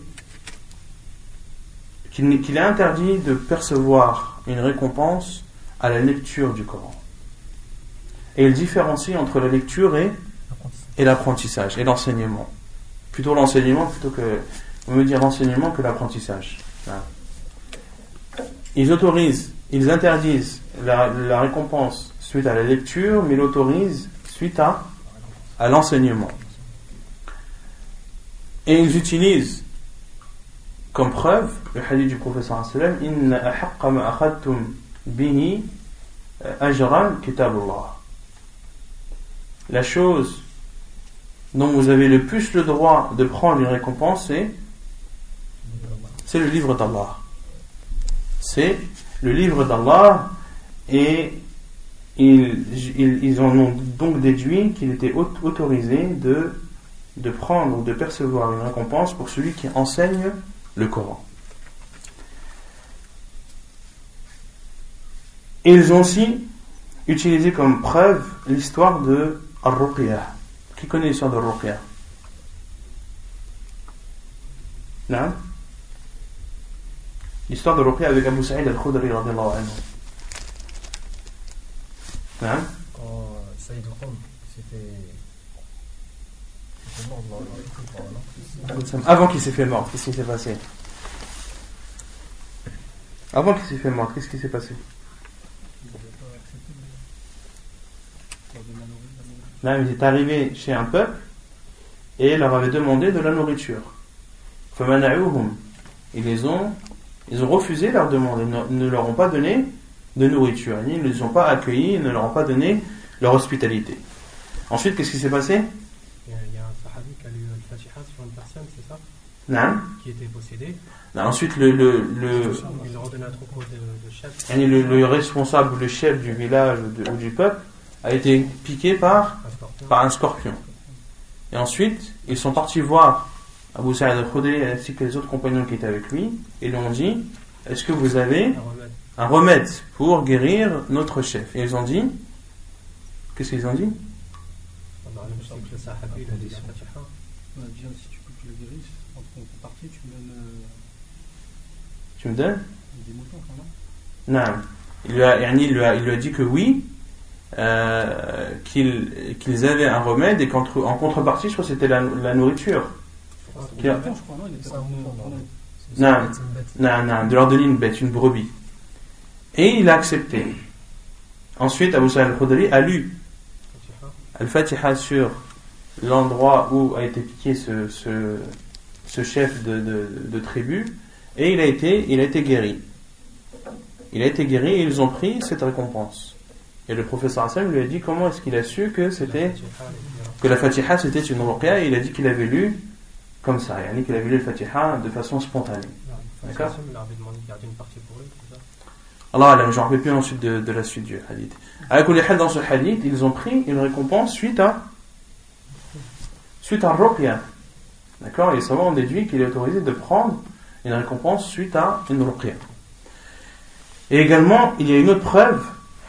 qu'il, qu'il est interdit de percevoir une récompense à la lecture du Coran. Et il différencie entre la lecture et, et l'apprentissage, et l'enseignement. Plutôt l'enseignement, plutôt que, on veut dire enseignement que l'apprentissage. Ils autorisent, ils interdisent la, la récompense suite à la lecture, mais l'autorisent suite à, à l'enseignement. Et ils utilisent comme preuve le hadith du prophète sallallahu alayhi wa sallam, inna ahaqqa ma akhadtum bihi ajran kitabullah. La chose dont vous avez le plus le droit de prendre une récompense, c'est, c'est le livre d'Allah. C'est le livre d'Allah, et ils, ils, ils en ont donc déduit qu'il était autorisé de, de prendre ou de percevoir une récompense pour celui qui enseigne le Coran. Et ils ont aussi utilisé comme preuve l'histoire de Ar-Ruqya. Qui connaît l'histoire de Ar-Ruqya? Non? L'histoire de Ruqya avec Abu Sa'id al-Khudri radiyallahu anhu. Non? Quand Saïd al-Khudri s'était mort, avant qu'il s'est fait mort, qu'est-ce qui s'est passé? Avant qu'il s'est fait mort, qu'est-ce qui s'est passé? Là, il est arrivé chez un peuple et leur avait demandé de la nourriture. Ils les ont, ils ont refusé leur demande, ils ne leur ont pas donné de nourriture, ils ne les ont pas accueillis, ils ne leur ont pas donné leur hospitalité. Ensuite, qu'est-ce qui s'est passé? Il y a, il y a un sahabi qui a lu le Fatiha sur une personne, c'est ça? Non. Qui était possédé. Non, ensuite, le, le, le, il leur a donné un troupeau de, de chefs. Le, le responsable, le chef du village ou, de, ou du peuple a été piqué par un, par un scorpion. Et ensuite, ils sont partis voir Abu Sa'id al-Khudri ainsi que les autres compagnons qui étaient avec lui et lui ont dit, est-ce que vous avez un remède, un remède pour guérir notre chef? Et ils ont dit, qu'est-ce qu'ils ont dit? Le sahabi, il a dit la Fatiha. On a dit, si tu peux que tu le guérisses, entre on peut partir, tu me donnes. Euh, tu me donnes des moutons, quand même. Non. Il lui a, il lui a, il lui a dit que oui, euh, qu'ils, qu'ils avaient un remède et qu'en en contrepartie, je crois que c'était la, la nourriture. Ah, c'est a... mouton, je crois, non, il était un mouton. Non, non, non, de leur donner une bête, une brebis. Et il a accepté. Ensuite, Abu Sa'id al-Khudri a lu Al-Fatiha sur l'endroit où a été piqué ce, ce, ce chef de, de, de tribu, et il a été, il a été guéri. Il a été guéri et ils ont pris cette récompense. Et le professeur Hassan lui a dit comment est-ce qu'il a su que c'était que la Fatiha c'était une ruqya, et il a dit qu'il avait lu comme ça, il a dit qu'il avait lu le Fatiha de façon spontanée. D'accord? Allah, je ne me rappelle plus ensuite de, de la suite du hadith. Dans ce hadith, ils ont pris une récompense suite à suite à ruqya. D'accord? Et les savants ont déduit qu'il est autorisé de prendre une récompense suite à une ruqya. Et également, il y a une autre preuve.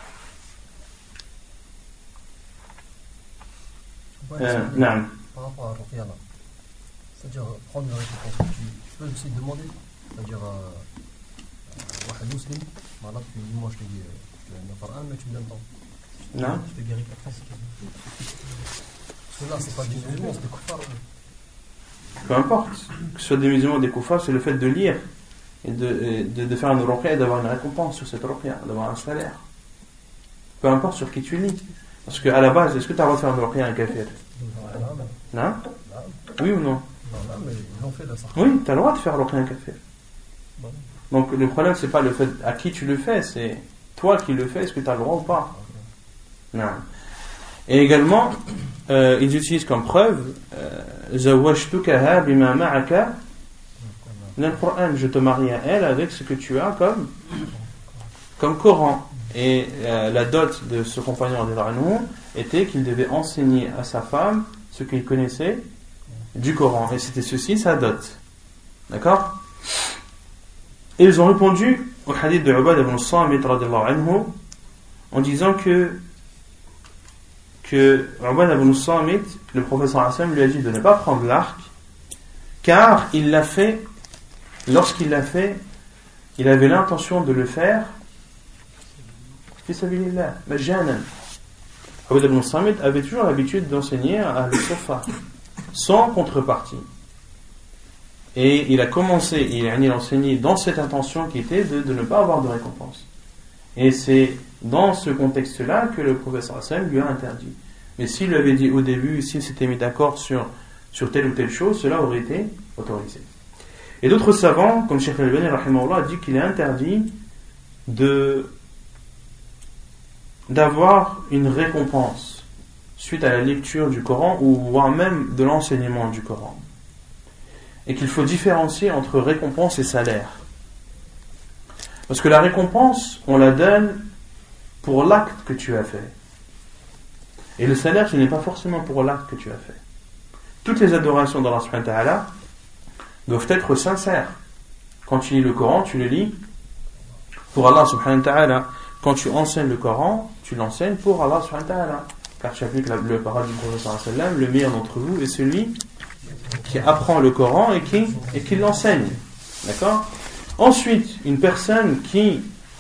Euh, non. Par rapport à ruqya là, c'est-à-dire prendre une récompense, tu, tu peux aussi demander, c'est-à-dire à un musulman, voilà, tu dis moi je te dis, je te donne un Coran, mais tu me donnes temps. Non. Je te guéris pas très. Parce que là, c'est pas des musulmans, c'est des kuffars. Peu importe, que ce soit des musulmans ou des koufars, c'est le fait de lire et de, de, de faire une ruqya et d'avoir une récompense sur cette ruqya, d'avoir un salaire. Peu importe sur qui tu lis. Parce qu'à la base, est-ce que tu as le droit de faire une ruqya à un kafir? Non? Oui ou non? Mais ils ont fait là, ça. Oui, tu as le droit de faire ruqya à un kafir. Donc le problème, c'est pas le fait à qui tu le fais, c'est toi qui le fais, est-ce que tu as le droit ou pas? Non. Et également, euh, ils utilisent comme preuve Zawajtukaha bima ma'aka min al-Qur'an, je te marie à elle avec ce que tu as comme comme Coran. Et euh, la dot de ce compagnon radhiyallahu anhu était qu'il devait enseigner à sa femme ce qu'il connaissait du Coran, et c'était ceci sa dot. D'accord? Et ils ont répondu au hadith de Ubad ibn Samit radhiyallahu anhu en disant que que Ubad ibn Samit, le professeur Hassan lui a dit de ne pas prendre l'arc, car il l'a fait, lorsqu'il l'a fait, il avait l'intention de le faire fi sabilillah, majjanan. Ubad ibn Samit avait toujours l'habitude d'enseigner à al-Sufa sans contrepartie. Et il a commencé, il a enseigné dans cette intention qui était de, de ne pas avoir de récompense. Et c'est dans ce contexte-là que le professeur Hassan lui a interdit. Mais s'il lui avait dit au début, s'il s'était mis d'accord sur, sur telle ou telle chose, cela aurait été autorisé. Et d'autres savants, comme Cheikh Al-Albani rahimahullah, a dit qu'il est interdit de, d'avoir une récompense suite à la lecture du Coran ou voire même de l'enseignement du Coran. Et qu'il faut différencier entre récompense et salaire. Parce que la récompense, on la donne pour l'acte que tu as fait. Et le salaire, ce n'est pas forcément pour l'acte que tu as fait. Toutes les adorations d'Allah subhanahu wa ta'ala doivent être sincères. Quand tu lis le Coran, tu le lis pour Allah subhanahu wa ta'ala. Quand tu enseignes le Coran, tu l'enseignes pour Allah subhanahu wa ta'ala. Car tu appliques la, le parole du prophète sallallahu alayhi wa sallam, le meilleur d'entre vous est celui qui apprend le Coran et qui, et qui l'enseigne. D'accord? Ensuite, une personne qui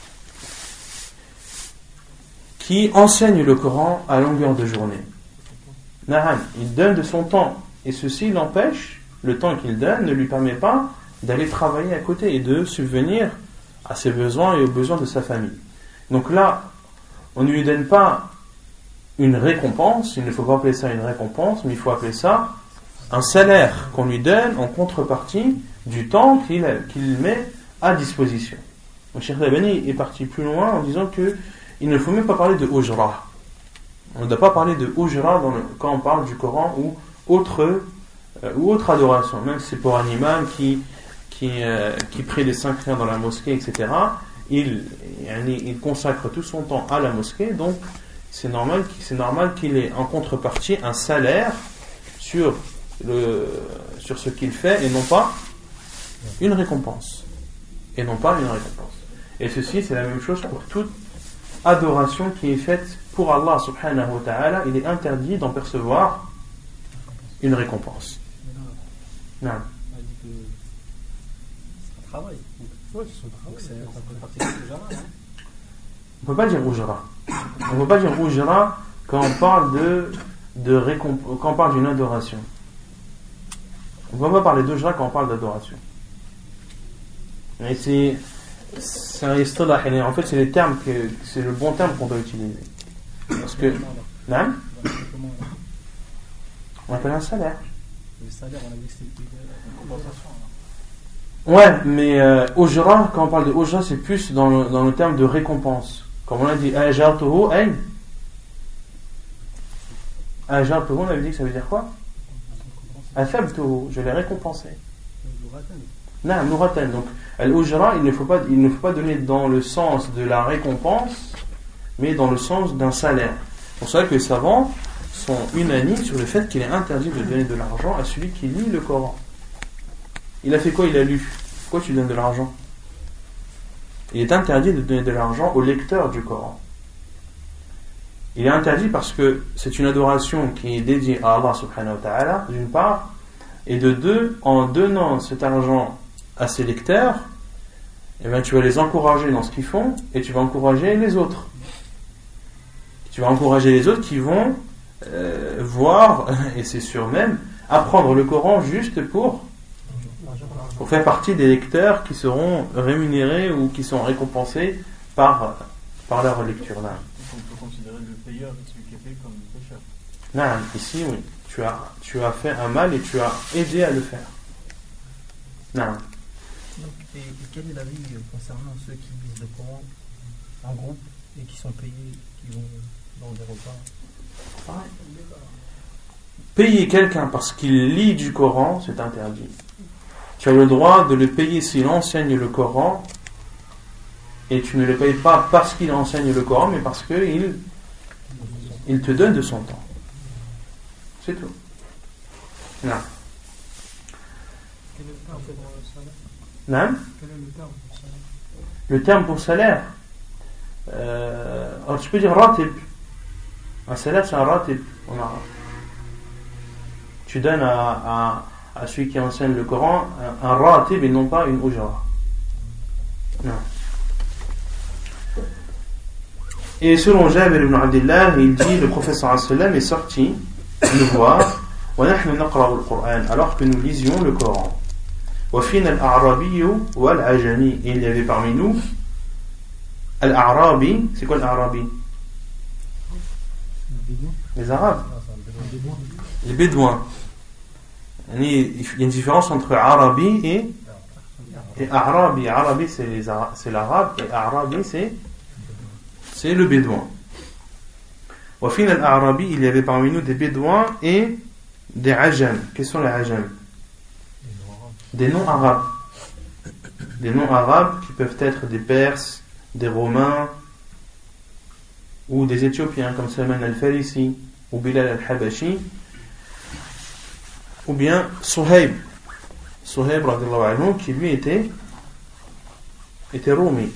qui enseigne le Coran à longueur de journée. Na'am, il donne de son temps. Et ceci l'empêche, le temps qu'il donne ne lui permet pas d'aller travailler à côté et de subvenir à ses besoins et aux besoins de sa famille. Donc là, on ne lui donne pas une récompense, il ne faut pas appeler ça une récompense, mais il faut appeler ça un salaire qu'on lui donne en contrepartie du temps qu'il, qu'il met à disposition. Le Cheikh Al-Albani est parti plus loin en disant que il ne faut même pas parler de ujra. On ne doit pas parler de ujra dans le, quand on parle du Coran ou autre, euh, ou autre adoration, même si c'est pour un imam qui, qui, euh, qui prie les cinq prières dans la mosquée, et cetera. Il, il consacre tout son temps à la mosquée, donc c'est normal, c'est normal qu'il ait en contrepartie un salaire sur, le, sur ce qu'il fait et non pas une récompense. Et non pas une récompense. Et ceci, c'est la même chose pour toute adoration qui est faite pour Allah subhanahu wa ta'ala. Il est interdit d'en percevoir une récompense. Non. On a dit que c'est un travail. Oui, c'est son travail. Donc c'est ça fait partie de ce genre-là. On ne peut pas dire ujra. On ne peut pas dire ujra quand on parle de, de récomp- quand on parle d'une adoration. On ne peut pas parler d'ujra quand on parle d'adoration. Et c'est c'est un istilah, en fait c'est les termes que c'est le bon terme qu'on doit utiliser. Parce que non, on appelle un salaire. Le salaire, on a dit que c'était une compensation. Ouais, mais euh, ujra, quand on parle de ujra, c'est plus dans le, dans le terme de récompense. Comme on a dit ajartuhu ay ajartuhu, on avait dit que ça veut dire quoi? Athabtuhu, je l'ai récompensé. Non, nouratan. Donc, al-ujra, il ne faut pas, il ne faut pas donner dans le sens de la récompense, mais dans le sens d'un salaire. C'est pour ça que les savants sont unanimes sur le fait qu'il est interdit de donner de l'argent à celui qui lit le Coran. Il a fait quoi? Il a lu. Pourquoi tu donnes de l'argent? Il est interdit de donner de l'argent au lecteur du Coran. Il est interdit parce que c'est une adoration qui est dédiée à Allah subhanahu wa ta'ala, d'une part, et de deux, en donnant cet argent à ses lecteurs, eh bien, tu vas les encourager dans ce qu'ils font et tu vas encourager les autres. Tu vas encourager les autres qui vont euh, voir, et c'est sûr même, apprendre le Coran juste pour, pour faire partie des lecteurs qui seront rémunérés ou qui sont récompensés par, par leur lecture. Là. On peut considérer le payeur et celui qui est payé comme le pécheur. Non, ici, oui. Tu as, tu as fait un mal et tu as aidé à le faire. Non. Donc, et, et quel est l'avis concernant ceux qui lisent le Coran en groupe et qui sont payés, qui vont dans des repas? Payer quelqu'un parce qu'il lit du Coran, c'est interdit. Tu as le droit de le payer s'il enseigne le Coran, et tu ne le payes pas parce qu'il enseigne le Coran, mais parce qu'il il te donne de son temps. C'est tout. Non. Quel est le terme pour le salaire? Non. Quel est le terme pour salaire? Le terme pour salaire, euh, alors tu peux dire ratib. Un salaire, c'est un ratib en arabe. Tu donnes à, à, à celui qui enseigne le Coran un, un ratib et non pas une ujra. Non. Et selon Jabir ibn Abdillah, il dit, le prophète sallallahu alayhi wa sallam est sorti nous voir alors que nous lisions le Coran. وفينا الأعرابي والعجمي. Et il y avait parmi nous Al-A'rabi. C'est quoi l'A'rabi? Les Arabes. Les Bédouins. Il y a une différence entre Arabi et, et A'rabi. Arabi c'est, les Arabes, c'est l'Arabe, et A'rabi c'est, c'est le Bédouin. وفينا الأعرابي. Il y avait parmi nous des Bédouins et des Ajam. Quels sont les Ajam? Des noms arabes. Des noms arabes qui peuvent être des Perses, des Romains ou des Éthiopiens comme Salman al-Farisi ou Bilal al-Habashi ou bien Suhaib. Suhaib radhiyallahu anhu qui lui était était Roumi.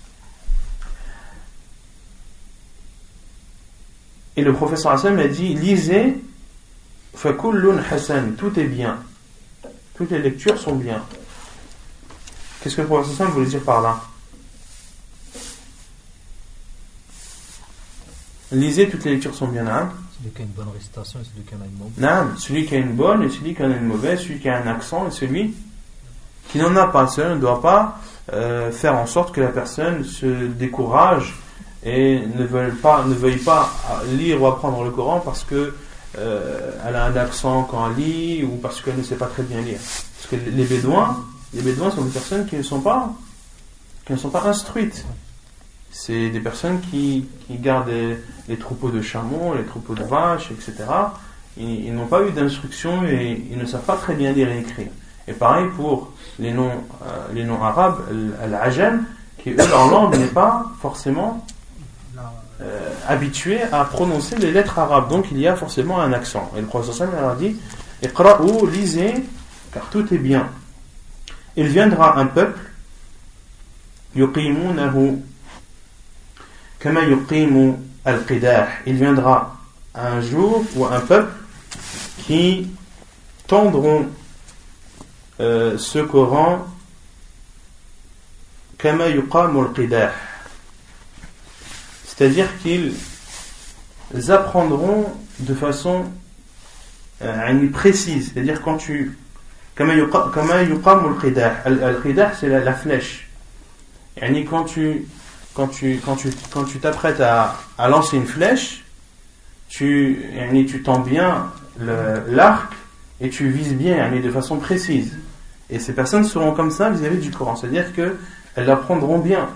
Et le professeur Hassan a dit, lisez fakullun hasan, tout est bien. Toutes les lectures sont bien. Qu'est-ce que le professeur Hassan voulait dire par là? Lisez, toutes les lectures sont bien. Hein? Celui qui a une bonne récitation et celui qui en a une mauvaise. Non, celui qui a une bonne et celui qui en a une mauvaise, celui qui a un accent et celui qui n'en a pas. Cela ne doit pas euh, faire en sorte que la personne se décourage et ne veuille pas, ne veuille pas lire ou apprendre le Coran parce que euh, elle a un accent quand elle lit ou parce qu'elle ne sait pas très bien lire. Parce que les Bédouins, les Bédouins sont des personnes qui ne sont pas, qui ne sont pas instruites. C'est des personnes qui, qui gardent les, les troupeaux de chameaux, les troupeaux de vaches, et cetera. Ils, ils n'ont pas eu d'instruction et ils ne savent pas très bien lire et écrire. Et pareil pour les noms, euh, les noms arabes, l'ajam, qui eux, leur langue n'est pas forcément euh, habituée à prononcer les lettres arabes. Donc il y a forcément un accent. Et le professeur sallallahu alayhi wa sallam a dit, Iqra'u, lisez, car tout est bien. Il viendra un peuple, yuqimunahu kama yuqimu al-qidah. Il viendra un jour ou un peuple qui tendront euh, ce Coran kama yuqamu al-qidah, c'est-à-dire qu'ils apprendront de façon euh, précise, c'est-à-dire quand tu kama yuqamu al-qidah, al-qidah c'est la, la flèche, yani quand tu quand tu quand tu quand tu t'apprêtes à, à lancer une flèche, tu yani tu tends bien le, l'arc et tu vises bien yani de façon précise. Et ces personnes seront comme ça vis-à-vis du Coran, c'est-à-dire que elles l'apprendront bien.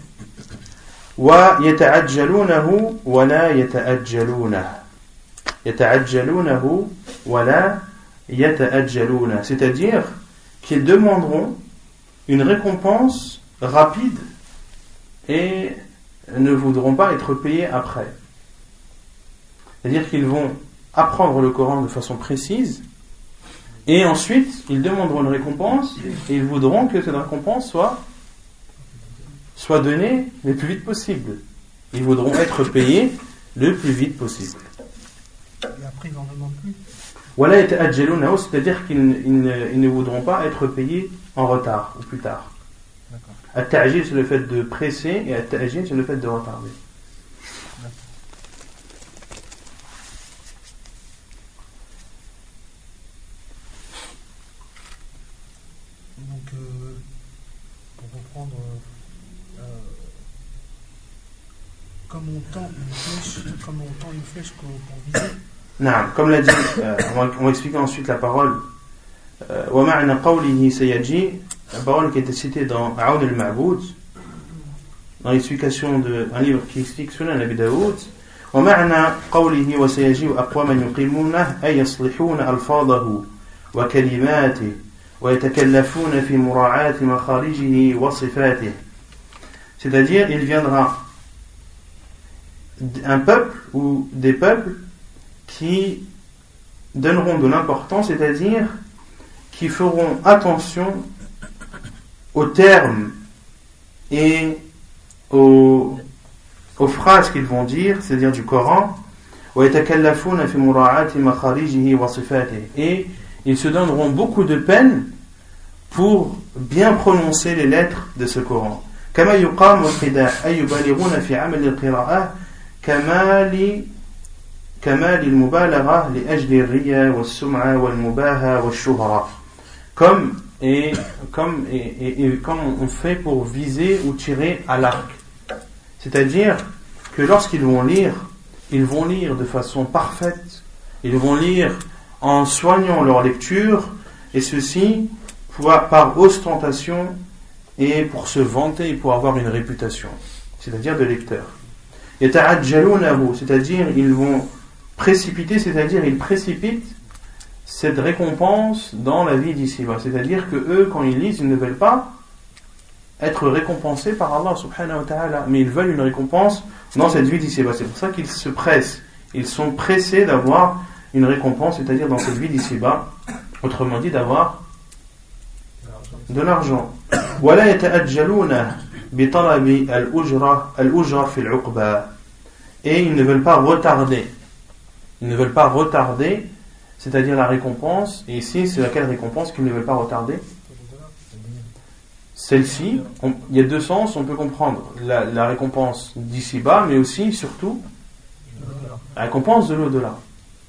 Wa yata'ajjalunahu wa la yata'ajjaluna. Yata'ajjalunahu wa la yata'ajjaluna, c'est-à-dire qu'ils demanderont une récompense rapide et ne voudront pas être payés après. C'est-à-dire qu'ils vont apprendre le Coran de façon précise, et ensuite ils demanderont une récompense et ils voudront que cette récompense soit, soit donnée le plus vite possible. Ils voudront être payés le plus vite possible. Et après, ils n'en demandent plus. Voilà, c'est-à-dire qu'ils ils ne, ils ne voudront pas être payés en retard ou plus tard. At-ta'jil, c'est le fait de presser, et at-ta'jil, c'est le fait de retarder. Donc, euh, pour reprendre, euh, comme on tend une flèche, comme on tend une flèche pour, pour viser. Non, comme l'a dit, euh, on, va, on va expliquer ensuite la parole. Wa ma'na qawlihi sayaji, la parole qui était citée dans Aoun al-Ma'boud, dans l'explication d'un livre qui explique Sunan Abi Daoud. Wa ma'na qawlihi wa sayaji aqwaman yuqimuna ay yaslihuna alfadahu wa kalimatihi wa yatakallafuna fi mura'ati makharijihi wa sifatihi. C'est-à-dire, il viendra un peuple ou des peuples qui donneront de l'importance, c'est-à-dire qui feront attention aux termes et aux, aux phrases qu'ils vont dire, c'est-à-dire du Coran, et ils se donneront beaucoup de peine pour bien prononcer les lettres de ce Coran. كما يقام القداح أي يبالغون في عمل القراءة كمال كمال المبالغة لأجل الرياء والسمعة والمباهة والشهرة. Comme et comme et, et, et comme on fait pour viser ou tirer à l'arc. C'est-à-dire que lorsqu'ils vont lire, ils vont lire de façon parfaite, ils vont lire en soignant leur lecture, et ceci pour, par ostentation et pour se vanter et pour avoir une réputation, c'est-à-dire de lecteur. Yata'ajjalunahu, c'est-à-dire ils vont précipiter, c'est-à-dire ils précipitent cette récompense dans la vie d'ici-bas. C'est-à-dire que eux, quand ils lisent, ils ne veulent pas être récompensés par Allah subhanahu wa ta'ala, mais ils veulent une récompense dans cette vie d'ici-bas. C'est pour ça qu'ils se pressent. Ils sont pressés d'avoir une récompense, c'est-à-dire dans cette vie d'ici-bas, autrement dit d'avoir de l'argent. وَلَا يَتَأَجَّلُونَ بِطَلَبِ الْأُجْرَةِ الْأُجْرَةِ فِي الْعُقْبَةِ. Et ils ne veulent pas retarder. Ils ne veulent pas retarder, c'est-à-dire la récompense. Et ici, c'est laquelle récompense qu'ils ne veulent pas retarder? Celle-ci, on, il y a deux sens, on peut comprendre la, la récompense d'ici-bas, mais aussi, surtout, la récompense de l'au-delà.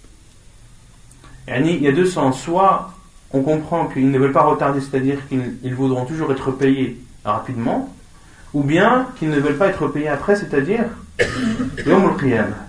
Il y a deux sens. Soit on comprend qu'ils ne veulent pas retarder, c'est-à-dire qu'ils ils voudront toujours être payés rapidement, ou bien qu'ils ne veulent pas être payés après, c'est-à-dire Yawm al-Qiyamah.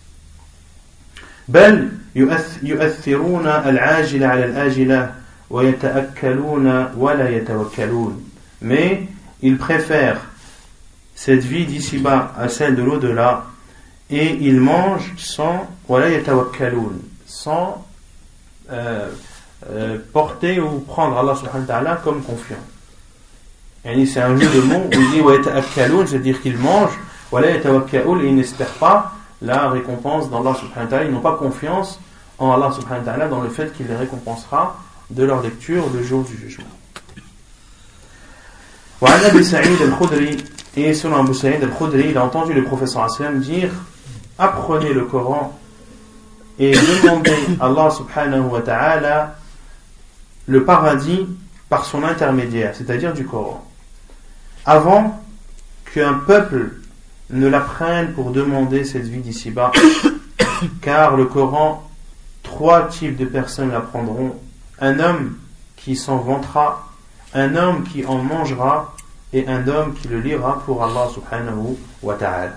بل يؤثرون العاجل على الآجلة ويتأكلون ولا يتوكلون. Mais ils préfèrent cette vie d'ici-bas à celle de l'au-delà, et ils mangent sans ولا يتوكلون, sans euh, euh, porter ou prendre Allah subhanahu wa ta'ala comme confiant. Et c'est un jeu de mots où il dit ويتأكلون, c'est-à-dire qu'ils mangent, ولا يتوكلون, et ils n'espèrent pas la récompense d'Allah subhanahu wa ta'ala. Ils n'ont pas confiance en Allah subhanahu wa ta'ala dans le fait qu'il les récompensera de leur lecture le jour du jugement. Wa an Abi Sa'id al-Khudri, et selon Abu Sa'id al-Khudri, il a entendu le prophète sallam dire: apprenez le Coran et demandez à Allah subhanahu wa ta'ala le paradis par son intermédiaire, c'est-à-dire du Coran, avant qu'un peuple ne l'apprennent pour demander cette vie d'ici-bas, car le Coran, trois types de personnes l'apprendront: un homme qui s'en vantera, un homme qui en mangera, et un homme qui le lira pour Allah subhanahu wa ta'ala.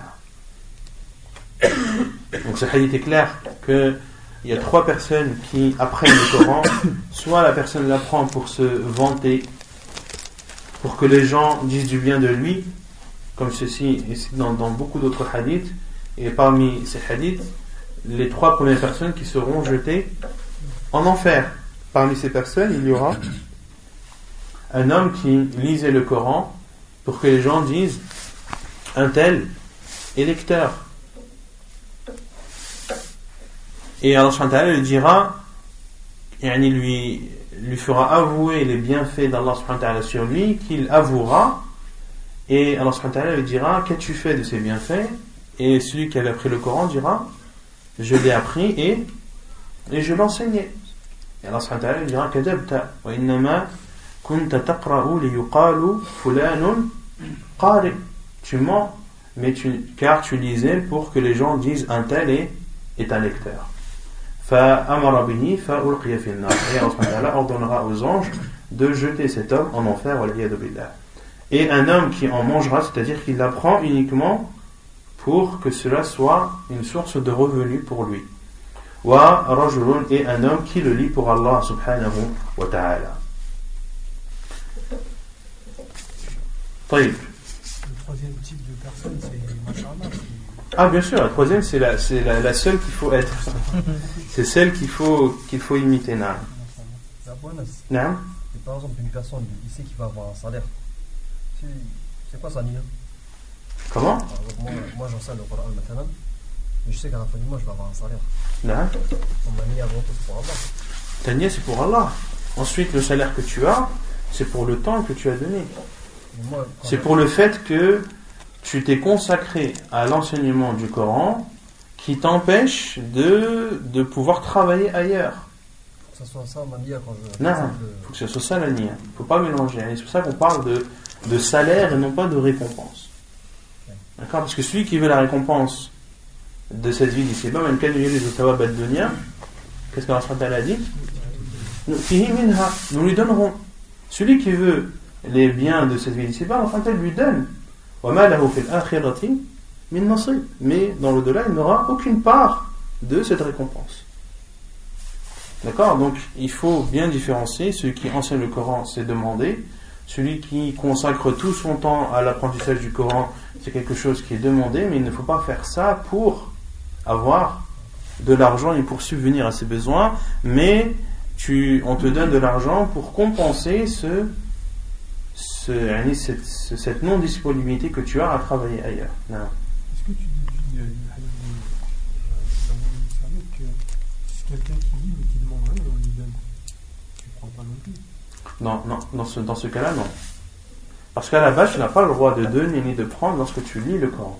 Donc ce hadith est clair qu'il y a trois personnes qui apprennent le Coran. Soit la personne l'apprend pour se vanter, pour que les gens disent du bien de lui, comme ceci est dans, dans beaucoup d'autres hadiths, et parmi ces hadiths, les trois premières personnes qui seront jetées en enfer. Parmi ces personnes, il y aura un homme qui lisait le Coran pour que les gens disent: un tel est lecteur. et Allah subhanahu wa ta'ala lui dira, yani lui, lui fera avouer les bienfaits d'Allah subhanahu wa ta'ala sur lui, qu'il avouera, et Allah subhanahu wa ta'ala lui dira, qu'as-tu fait de ces bienfaits? Et celui qui avait appris le Coran dira, je l'ai appris et, et je l'enseignais. Et Allah subhanahu wa ta'ala lui dira, kadabta wa innama kunta taqra'u li yuqalu fulanun qari. Tu mens, mais tu, car tu lisais pour que les gens disent un tel est, est un lecteur. فَأَمَرَ بِهِ فَأُلْقِيَ فِي النَّارِ. Et Allah subhanahu wa ta'ala ordonnera aux anges de jeter cet homme en enfer, wal-iyadu billah. Et un homme qui en mangera, c'est-à-dire qu'il l'apprend uniquement pour que cela soit une source de revenus pour lui. Wa rajulun, et un homme qui le lit pour Allah subhanahu wa ta'ala. طيب. Le troisième type de personne, c'est Masha'Allah. Ah, bien sûr, la troisième, c'est la, c'est la, la seule qu'il faut être. C'est celle qu'il faut, qu'il faut imiter. Naam. Naam. Par exemple, une personne ici qui va avoir un salaire, c'est, c'est quoi sa nia? Comment? Moi, moi j'enseigne le Coran maintenant, mais je sais qu'à la fin du mois, je vais avoir un salaire. Naam. Ma nia avant tout, c'est pour Allah. Ta nia, c'est pour Allah. Ensuite, le salaire que tu as, c'est pour le temps que tu as donné. Moi, c'est pour le fait que tu t'es consacré à l'enseignement du Coran qui t'empêche de, de pouvoir travailler ailleurs. Il faut que ce soit ça ma nia quand je... Non, il faut que ce soit ça la nia. Il ne faut pas mélanger. Et c'est pour ça qu'on parle de, de salaire et non pas de récompense. Okay. D'accord? Parce que celui qui veut la récompense de cette vie d'ici bas, même quand il y a les otawab ad-dunya, qu'est-ce qu'Allah subhanahu wa ta'ala a dit? Nous lui donnerons. Celui qui veut les biens de cette vie d'ici bas, enfin, elle lui donne. Mais dans l'au-delà, il n'aura aucune part de cette récompense. D'accord? Donc, il faut bien différencier. Celui qui enseigne le Coran, c'est demandé. Celui qui consacre tout son temps à l'apprentissage du Coran, c'est quelque chose qui est demandé, mais il ne faut pas faire ça pour avoir de l'argent et pour subvenir à ses besoins, mais tu, on te donne de l'argent pour compenser ce Ce, cette, cette non-disponibilité que tu as à travailler ailleurs. Non. Est-ce que tu dis euh, que si quelqu'un qui lit mais qui demande rien, on lui donne, tu ne prends pas non plus? Non, non, dans ce, dans ce cas-là, non. Parce qu'à la base, tu n'as pas le droit de donner ni de prendre lorsque tu lis le Coran.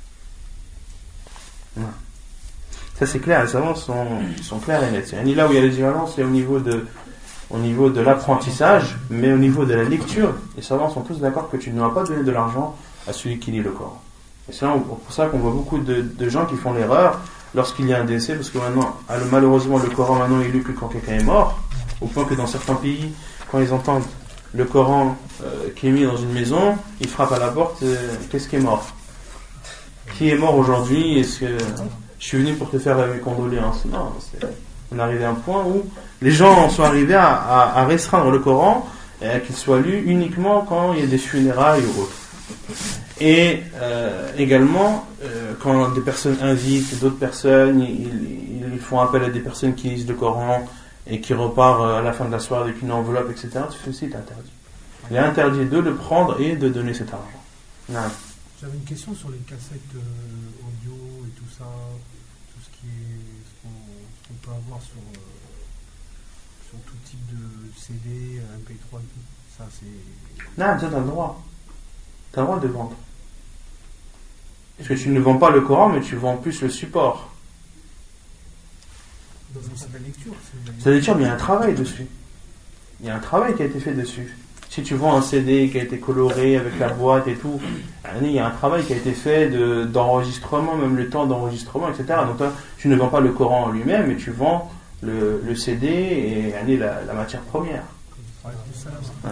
Non. Ça c'est clair, les savants sont, sont clairs et nets. Et là où il y a les différences, c'est au niveau de au niveau de l'apprentissage, mais au niveau de la lecture, les savants sont tous d'accord que tu ne dois pas donner de l'argent à celui qui lit le Coran. Et c'est pour ça qu'on voit beaucoup de, de gens qui font l'erreur lorsqu'il y a un décès, parce que maintenant, malheureusement, le Coran maintenant est lu que quand quelqu'un est mort, au point que dans certains pays, quand ils entendent le Coran euh, qui est mis dans une maison, ils frappent à la porte, euh, qu'est-ce qui est mort? Qui est mort aujourd'hui? Est-ce que je suis venu pour te faire mes condoléances? Non, c'est... on est arrivé à un point où les gens sont arrivés à, à, à restreindre le Coran et à qu'il soit lu uniquement quand il y a des funérailles ou autres. Et euh, également, euh, quand des personnes invitent d'autres personnes, ils, ils font appel à des personnes qui lisent le Coran et qui repartent à la fin de la soirée avec une enveloppe, et cetera. Tout ceci est interdit. Il est interdit de le prendre et de donner cet argent. Non. J'avais une question sur les cassettes euh, audio et tout ça, tout ce qui est ce qu'on, ce qu'on peut avoir sur, euh, sur tout type de C D, M P trois et tout. Ça c'est. Non, ça t'as le droit. T'as le droit de vendre. Parce que tu ne vends pas le Coran, mais tu vends plus le support. Donc c'est de la lecture. C'est de la lecture, mais il y a un travail dessus. Il y a un travail qui a été fait dessus. Si tu vends un C D qui a été coloré avec la boîte et tout, il y a un travail qui a été fait de, d'enregistrement, même le temps d'enregistrement, et cetera. Donc toi, tu ne vends pas le Coran en lui-même, mais tu vends le, le C D et la, la matière première. Ah.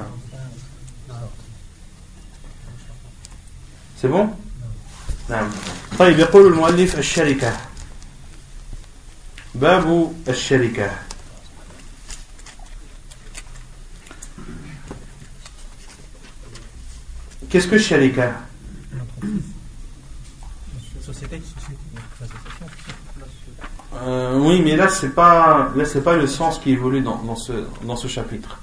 C'est bon? نعم. طيب يقول المؤلف الشركة باب الشركة. Qu'est-ce que sharika? Société. Euh, oui, mais là c'est pas là c'est pas le sens qui évolue dans, dans ce dans ce chapitre.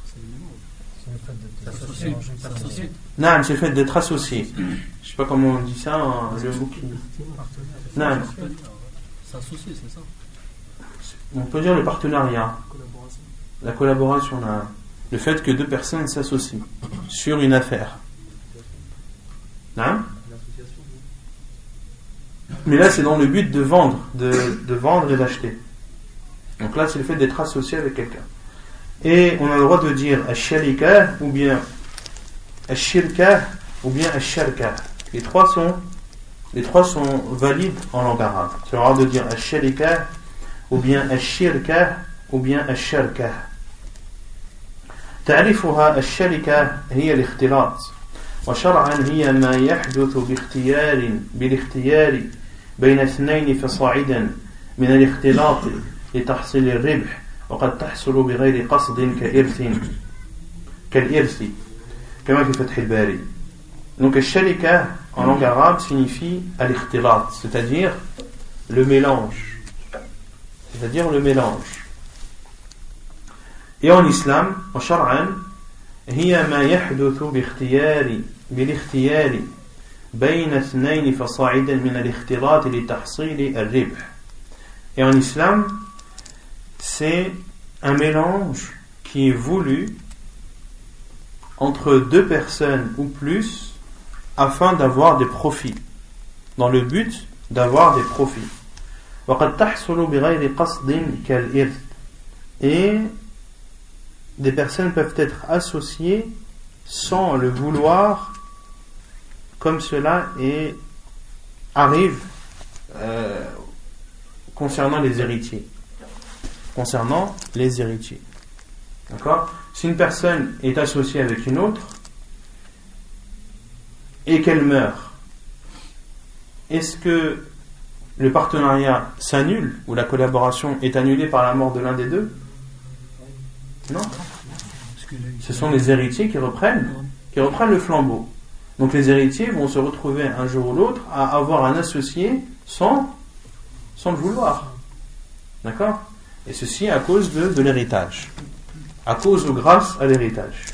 Non, c'est le fait d'être associé. Je sais pas comment on dit ça, hein, le mot qui. Non. S'associer, c'est ça. C'est On peut dire le partenariat, Collaboration. la collaboration, là, le fait que deux personnes s'associent sur une affaire. Hein? Mais là, c'est dans le but de vendre, de, de vendre et d'acheter. Donc là, c'est le fait d'être associé avec quelqu'un. Et on a le droit de dire ash-sharika ou bien ash-shirka ou bien ash-sharka. Les trois sont, les trois sont valides en langue arabe. C'est le droit de dire ash-sharika ou bien ash-shirka ou bien ash-sharka. تعرفها الشركة هي الاختلاط وشرعا هي ما يحدث باختيار بالاختيار بين اثنين فصاعدا من الاختلاط لتحصيل الربح وقد تحصل بغير قصد كإرث كالإرث كما في فتح الباري. Donc الشركة en langue arabe signifie al-ikhtilat, c'est-à-dire le mélange, c'est-à-dire le mélange. Et en islam, en shar'an, هي ما يحدث باختيار بالاختيار بين اثنين فصاعدا من الاختلاط لتحصيل الربح. Et en islam, c'est un mélange qui est voulu entre deux personnes ou plus afin d'avoir des profits, dans le but d'avoir des profits. وقد تحصل بغير قصد كالإرث. Et des personnes peuvent être associées sans le vouloir, comme cela est, arrive euh, concernant les héritiers. Concernant les héritiers. D'accord ? Si une personne est associée avec une autre et qu'elle meurt, est-ce que le partenariat s'annule ou la collaboration est annulée par la mort de l'un des deux ? Non. Ce sont les héritiers qui reprennent, qui reprennent le flambeau. Donc les héritiers vont se retrouver un jour ou l'autre à avoir un associé sans, sans le vouloir. D'accord ? Et ceci à cause de, de l'héritage. À cause ou grâce à l'héritage.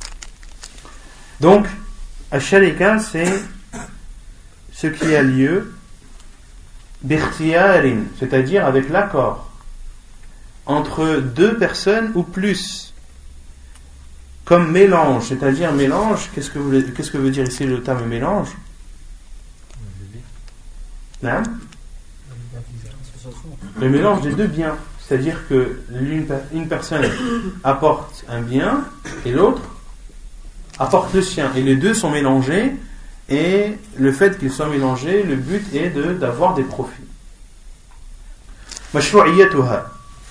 Donc, ash-sharika, c'est ce qui a lieu bikhtiyarin, c'est-à-dire avec l'accord entre deux personnes ou plus, comme mélange, c'est-à-dire mélange. Qu'est-ce que, vous, qu'est-ce que veut dire ici le terme mélange? Non? Le mélange des deux biens, c'est-à-dire que l'une, une personne apporte un bien et l'autre apporte le sien, et les deux sont mélangés, et le fait qu'ils soient mélangés, le but est de, d'avoir des profits. Mashru'iyyatuha,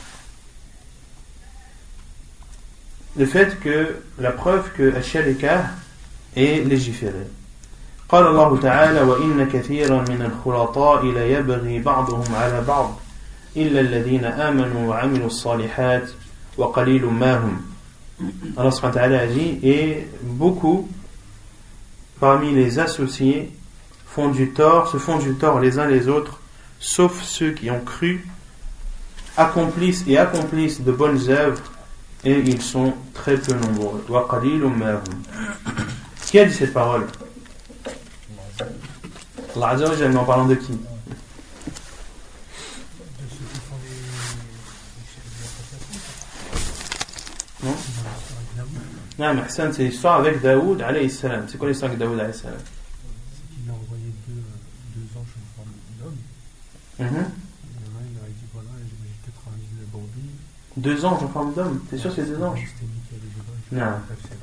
le fait que, la preuve que ash-sharika est légiférée. قال الله تعالى وإن كثيرا من الخلطاء ليبغي بعضهم على بعض إلا الذين آمنوا وعملوا الصالحات وقليل ما هم. Allah subhanahu wa ta'ala a dit, et beaucoup parmi les associés font du tort, se font du tort les uns les autres, sauf ceux qui ont cru, accomplissent et accomplissent de bonnes œuvres, et ils sont très peu nombreux. Wa qalilum ma hum. Qui a dit cette parole? Allah Azza wa Jalla, en parlant de qui? De ceux qui font les... Non? Non, mais Hassan, c'est l'histoire avec Daoud alayhi salam. C'est quoi l'histoire avec Daoud alayhi salam? C'est qu'il a envoyé deux, deux anges en forme d'homme. Mm-hmm. Il y en a un, il a dit voilà, j'ai quatre-vingt-dix-neuf brebis. Deux anges en forme d'homme? T'es sûr que c'est deux anges? C'était Michael et Gabriel. Non.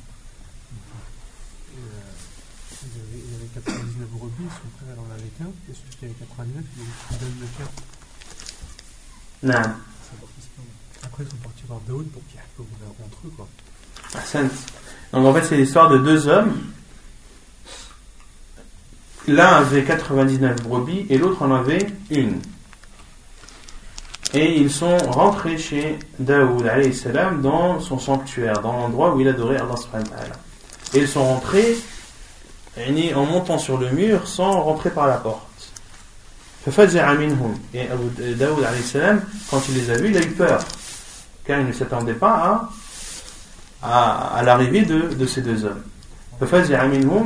Il y avait, il y avait quatre-vingt-dix-neuf brebis, son frère en avait qu'un, et celui qui avait quatre-vingt-dix-neuf, il lui donne le quart. Non. Après, ils sont partis voir Daoud pour qu'il y ait un peu entre eux, quoi. Hassan. Donc en fait, c'est l'histoire de deux hommes. L'un avait quatre-vingt-dix-neuf brebis et l'autre en avait une. Et ils sont rentrés chez Daoud alayhi salam dans son sanctuaire, dans l'endroit où il adorait Allah subhanahu wa ta'ala. Et ils sont rentrés en montant sur le mur sans rentrer par la porte. Et Daoud alayhi salam, quand il les a vus, il a eu peur, car il ne s'attendait pas à, à, à l'arrivée de, de ces deux hommes. ففزع منهم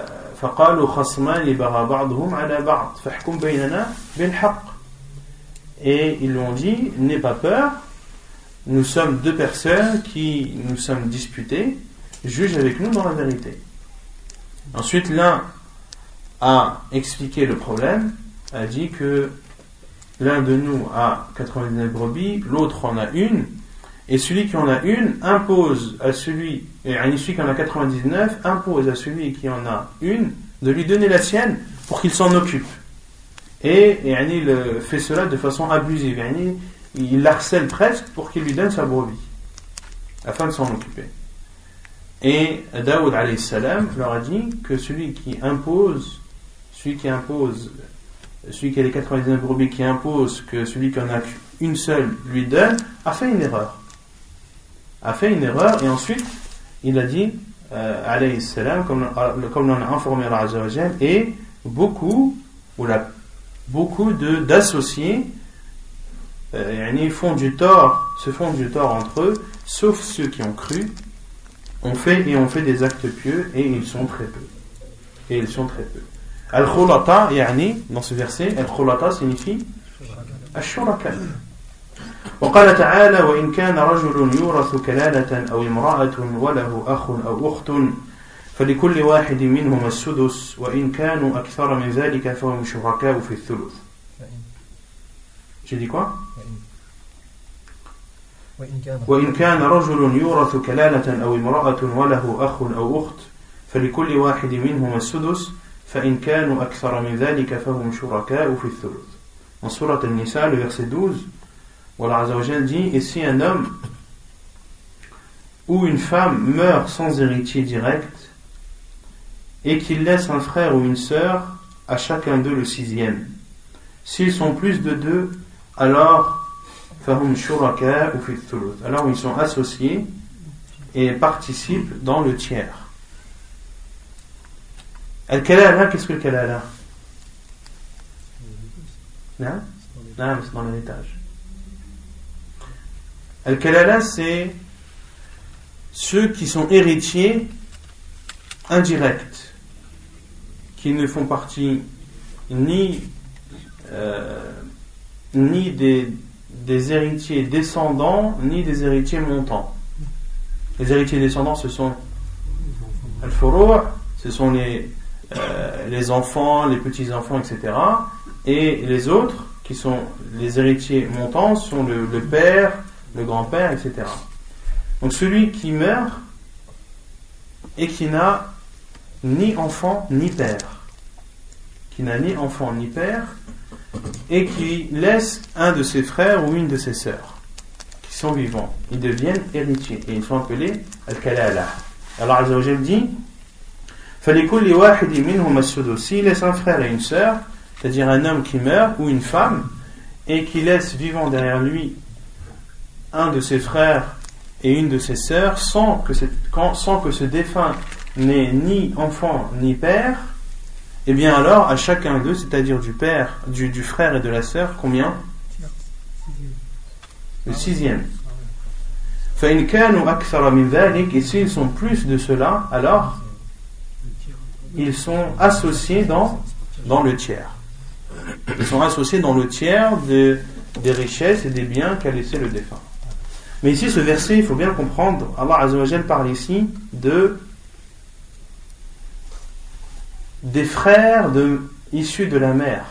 فقالوا خصمان بغى بعضهم على بعض فاحكم بيننا بالحق. et ils lui ont dit, n'aie pas peur, nous sommes deux personnes qui nous sommes disputées, juge avec nous dans la vérité. Ensuite, l'un a expliqué le problème, a dit que l'un de nous a quatre-vingt-dix-neuf brebis, l'autre en a une, et celui qui en a une impose à celui, et celui qui en a quatre-vingt-dix-neuf impose à celui qui en a une de lui donner la sienne pour qu'il s'en occupe. Et, et il fait cela de façon abusive, il l'harcèle presque pour qu'il lui donne sa brebis, afin de s'en occuper. Et Daoud alayhi salam leur a dit que celui qui impose, celui qui impose, celui qui a les quatre-vingt-dix-neuf brebis qui impose que celui qui en a une seule lui donne, a fait une erreur. A fait une erreur, et ensuite il a dit, euh, alayhi salam, comme, comme l'on a informé Allah Azza wa Jal, et beaucoup, ou la, beaucoup de, d'associés euh, font du tort, se font du tort entre eux, sauf ceux qui ont cru, ont fait et ont fait des actes pieux, et ils sont très peu. Et ils sont très peu. Al-Khulata, yani, dans ce verset, Al-Khulata signifie Ash-Shuraka. وقال تعالى وإن كان رجل يورث كلالة أو امرأة وله أخ أو أخت فلكل واحد منهما السدس وإن كانوا أكثر من ذلك فهم شركاء في الثلث. J'ai dit quoi? وإن كان رجل يورث كلالة أو امرأة وله أخ أو أخت فلكل واحد منهما السدس فإن كانوا أكثر من ذلك فهم شركاء في الثلث. En Surat An-Nisa, le verset douze, Allah Azza wa Jal dit, et si un homme ou une femme meurt sans héritier direct et qu'il laisse un frère ou une sœur, à chacun d'eux le sixième, s'ils sont plus de deux, alors fahum shuraka ou fi thuluth, alors ils sont associés et participent dans le tiers. Al-Kalala, qu'est-ce que le Kalala? Non, non, c'est dans l'héritage. Al-Kalala, c'est ceux qui sont héritiers indirects, qui ne font partie ni, euh, ni des, des héritiers descendants, ni des héritiers montants. Les héritiers descendants, ce sont Al-Furu', ce sont les, euh, les enfants, les petits-enfants, et cetera. Et les autres, qui sont les héritiers montants, sont le, le père, le grand-père, et cetera. Donc celui qui meurt et qui n'a ni enfant ni père, qui n'a ni enfant ni père, et qui laisse un de ses frères ou une de ses sœurs, qui sont vivants, ils deviennent héritiers, et ils sont appelés Al-Kalala. Alors Azza wa Jal dit, فَلِكُلِّ وَاحِدٍ مِّنْهُمَا السُّدُسُ. S'il laisse un frère et une sœur, c'est-à-dire un homme qui meurt ou une femme, et qui laisse vivant derrière lui un de ses frères et une de ses sœurs, sans que, cette, sans que ce défunt n'ait ni enfant ni père, et eh bien alors à chacun d'eux, c'est-à-dire du père, du, du frère et de la sœur, combien? Le sixième. فَإِنْ كَانُوا أَكْثَرَ مِنْ ذَلِكَ. Et s'ils sont plus de cela, alors ils sont associés dans, dans le tiers. Ils sont associés dans le tiers de, des richesses et des biens qu'a laissé le défunt. Mais ici, ce verset, il faut bien le comprendre. Allah Azza wa Jal parle ici de des frères de, issus de la mère.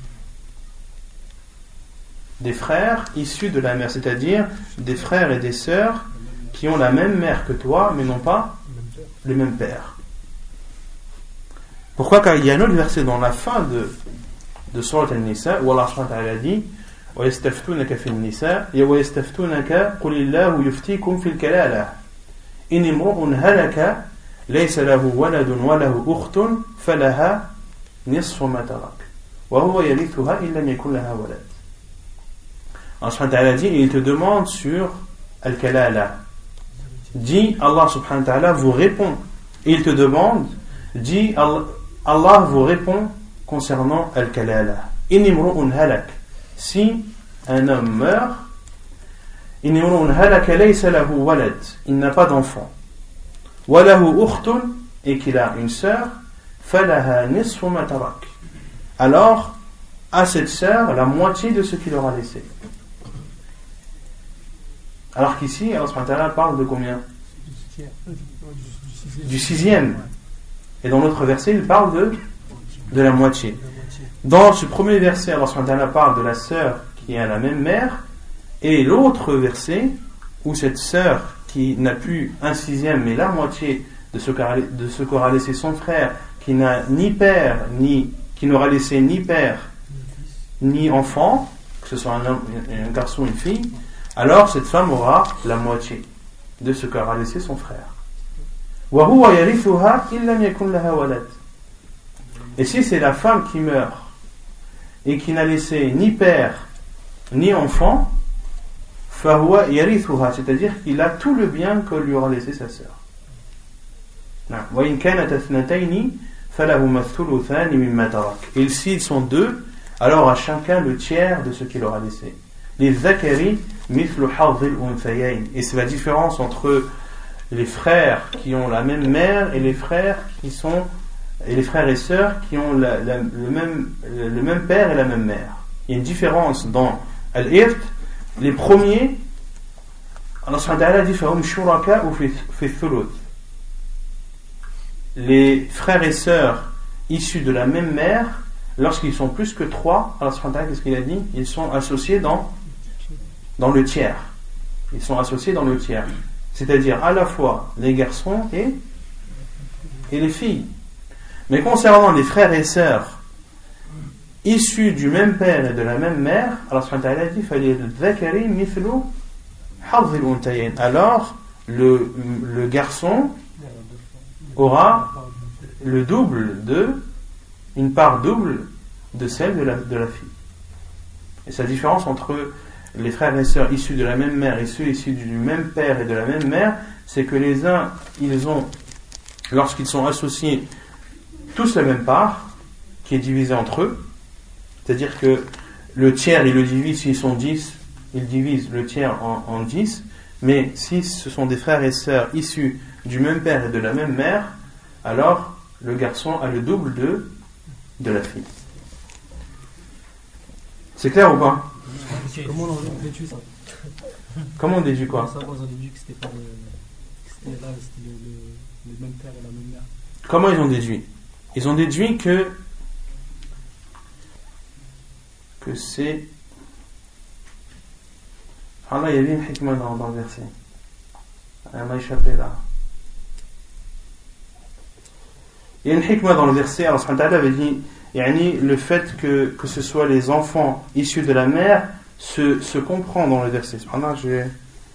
Des frères issus de la mère, c'est-à-dire des frères et des sœurs qui ont la même mère que toi, mais non pas le même père. Pourquoi? Car il y a un autre verset dans la fin de, de Surat An-Nisa où Allah subhanahu wa ta'ala dit وَيَسْتَفْتُونَكَ فِي النِّسَاءِ وَيَسْتَفْتُونَكَ قُلِ اللَّهُ يُفْتِيكُمْ فِي الْكَلَالَةِ إِنِ امْرُؤٌ هَلَكَ لَيْسَ لَهُ وَلَدٌ وَلَهُ أُخْتٌ فَلَهَا نِصْفُ مَا تَرَكَ وَهُوَ يَرِثُهَا إِن لَمْ يَكُنْ لَهَا وَلَدٌ. Allah subhanahu wa ta'ala dit, et il te demande sur Al-Kalala. Dit, Allah subhanahu wa ta'ala vous répond. Et il te demande, dit, Allah vous répond concernant Al-Kalala. إِنِ امْرُؤٌ هَلَكَ. Si un homme meurt, il n'a pas d'enfant, et qu'il a une sœur, alors à cette sœur la moitié de ce qu'il aura laissé. Alors qu'ici, Allah subhanahu wa ta'ala parle de combien? Du sixième. Et dans l'autre verset, il parle de, de la moitié. Dans ce premier verset, Allah subhanahu wa ta'ala parle de la sœur qui a la même mère, et l'autre verset, où cette sœur qui n'a plus un sixième, mais la moitié de ce qu'aura, de ce qu'aura laissé son frère, qui n'a ni père, ni, qui n'aura laissé ni père, ni enfant, que ce soit un homme, un garçon ou une fille, alors cette femme aura la moitié de ce qu'aura laissé son frère. Et si c'est la femme qui meurt et qui n'a laissé ni père ni enfant, c'est-à-dire qu'il a tout le bien que lui aura laissé sa sœur. Et s'ils sont deux, alors à chacun le tiers de ce qu'il aura laissé. Et c'est la différence entre les frères qui ont la même mère et les frères qui sont et les frères et sœurs qui ont la, la, le, même, le même père et la même mère. Il y a une différence dans Al-Irt. Les premiers, Allah subhanahu wa ta'ala dit fahum shuraka ou fi thuluth. Les frères et sœurs issus de la même mère, lorsqu'ils sont plus que trois, Allah subhanahu wa ta'ala, qu'est-ce qu'il a dit? Ils sont associés dans dans le tiers. Ils sont associés dans le tiers. C'est-à-dire à la fois les garçons et, et les filles. Mais concernant les frères et sœurs issus du même père et de la même mère, Allah subhanahu wa ta'ala dit alors le, le garçon aura le double de une part double de celle de la, de la fille. Et c'est la différence entre les frères et sœurs issus de la même mère et ceux issus du même père et de la même mère, c'est que les uns, ils ont, lorsqu'ils sont associés, tous la même part, qui est divisée entre eux, c'est-à-dire que le tiers, ils le divisent, s'ils sont dix, ils divisent le tiers en, en dix, mais si ce sont des frères et sœurs issus du même père et de la même mère, alors le garçon a le double de, de la fille. C'est clair ou pas? Comment on déduit ça? Comment on déduit quoi? Ça, on a déduit que c'était pas le, que c'était là, c'était le, le, le même père et la même mère. Comment ils ont déduit? Ils ont déduit que que c'est ah là il y avait une hikmah dans, dans le verset. Elle m'a échappé là. Il y a une hikmah dans le verset. Alors subhanahu wa ta'ala avait dit yani, le fait que, que ce soit les enfants issus de la mère se, se comprend dans le verset. Subhanallah, je vais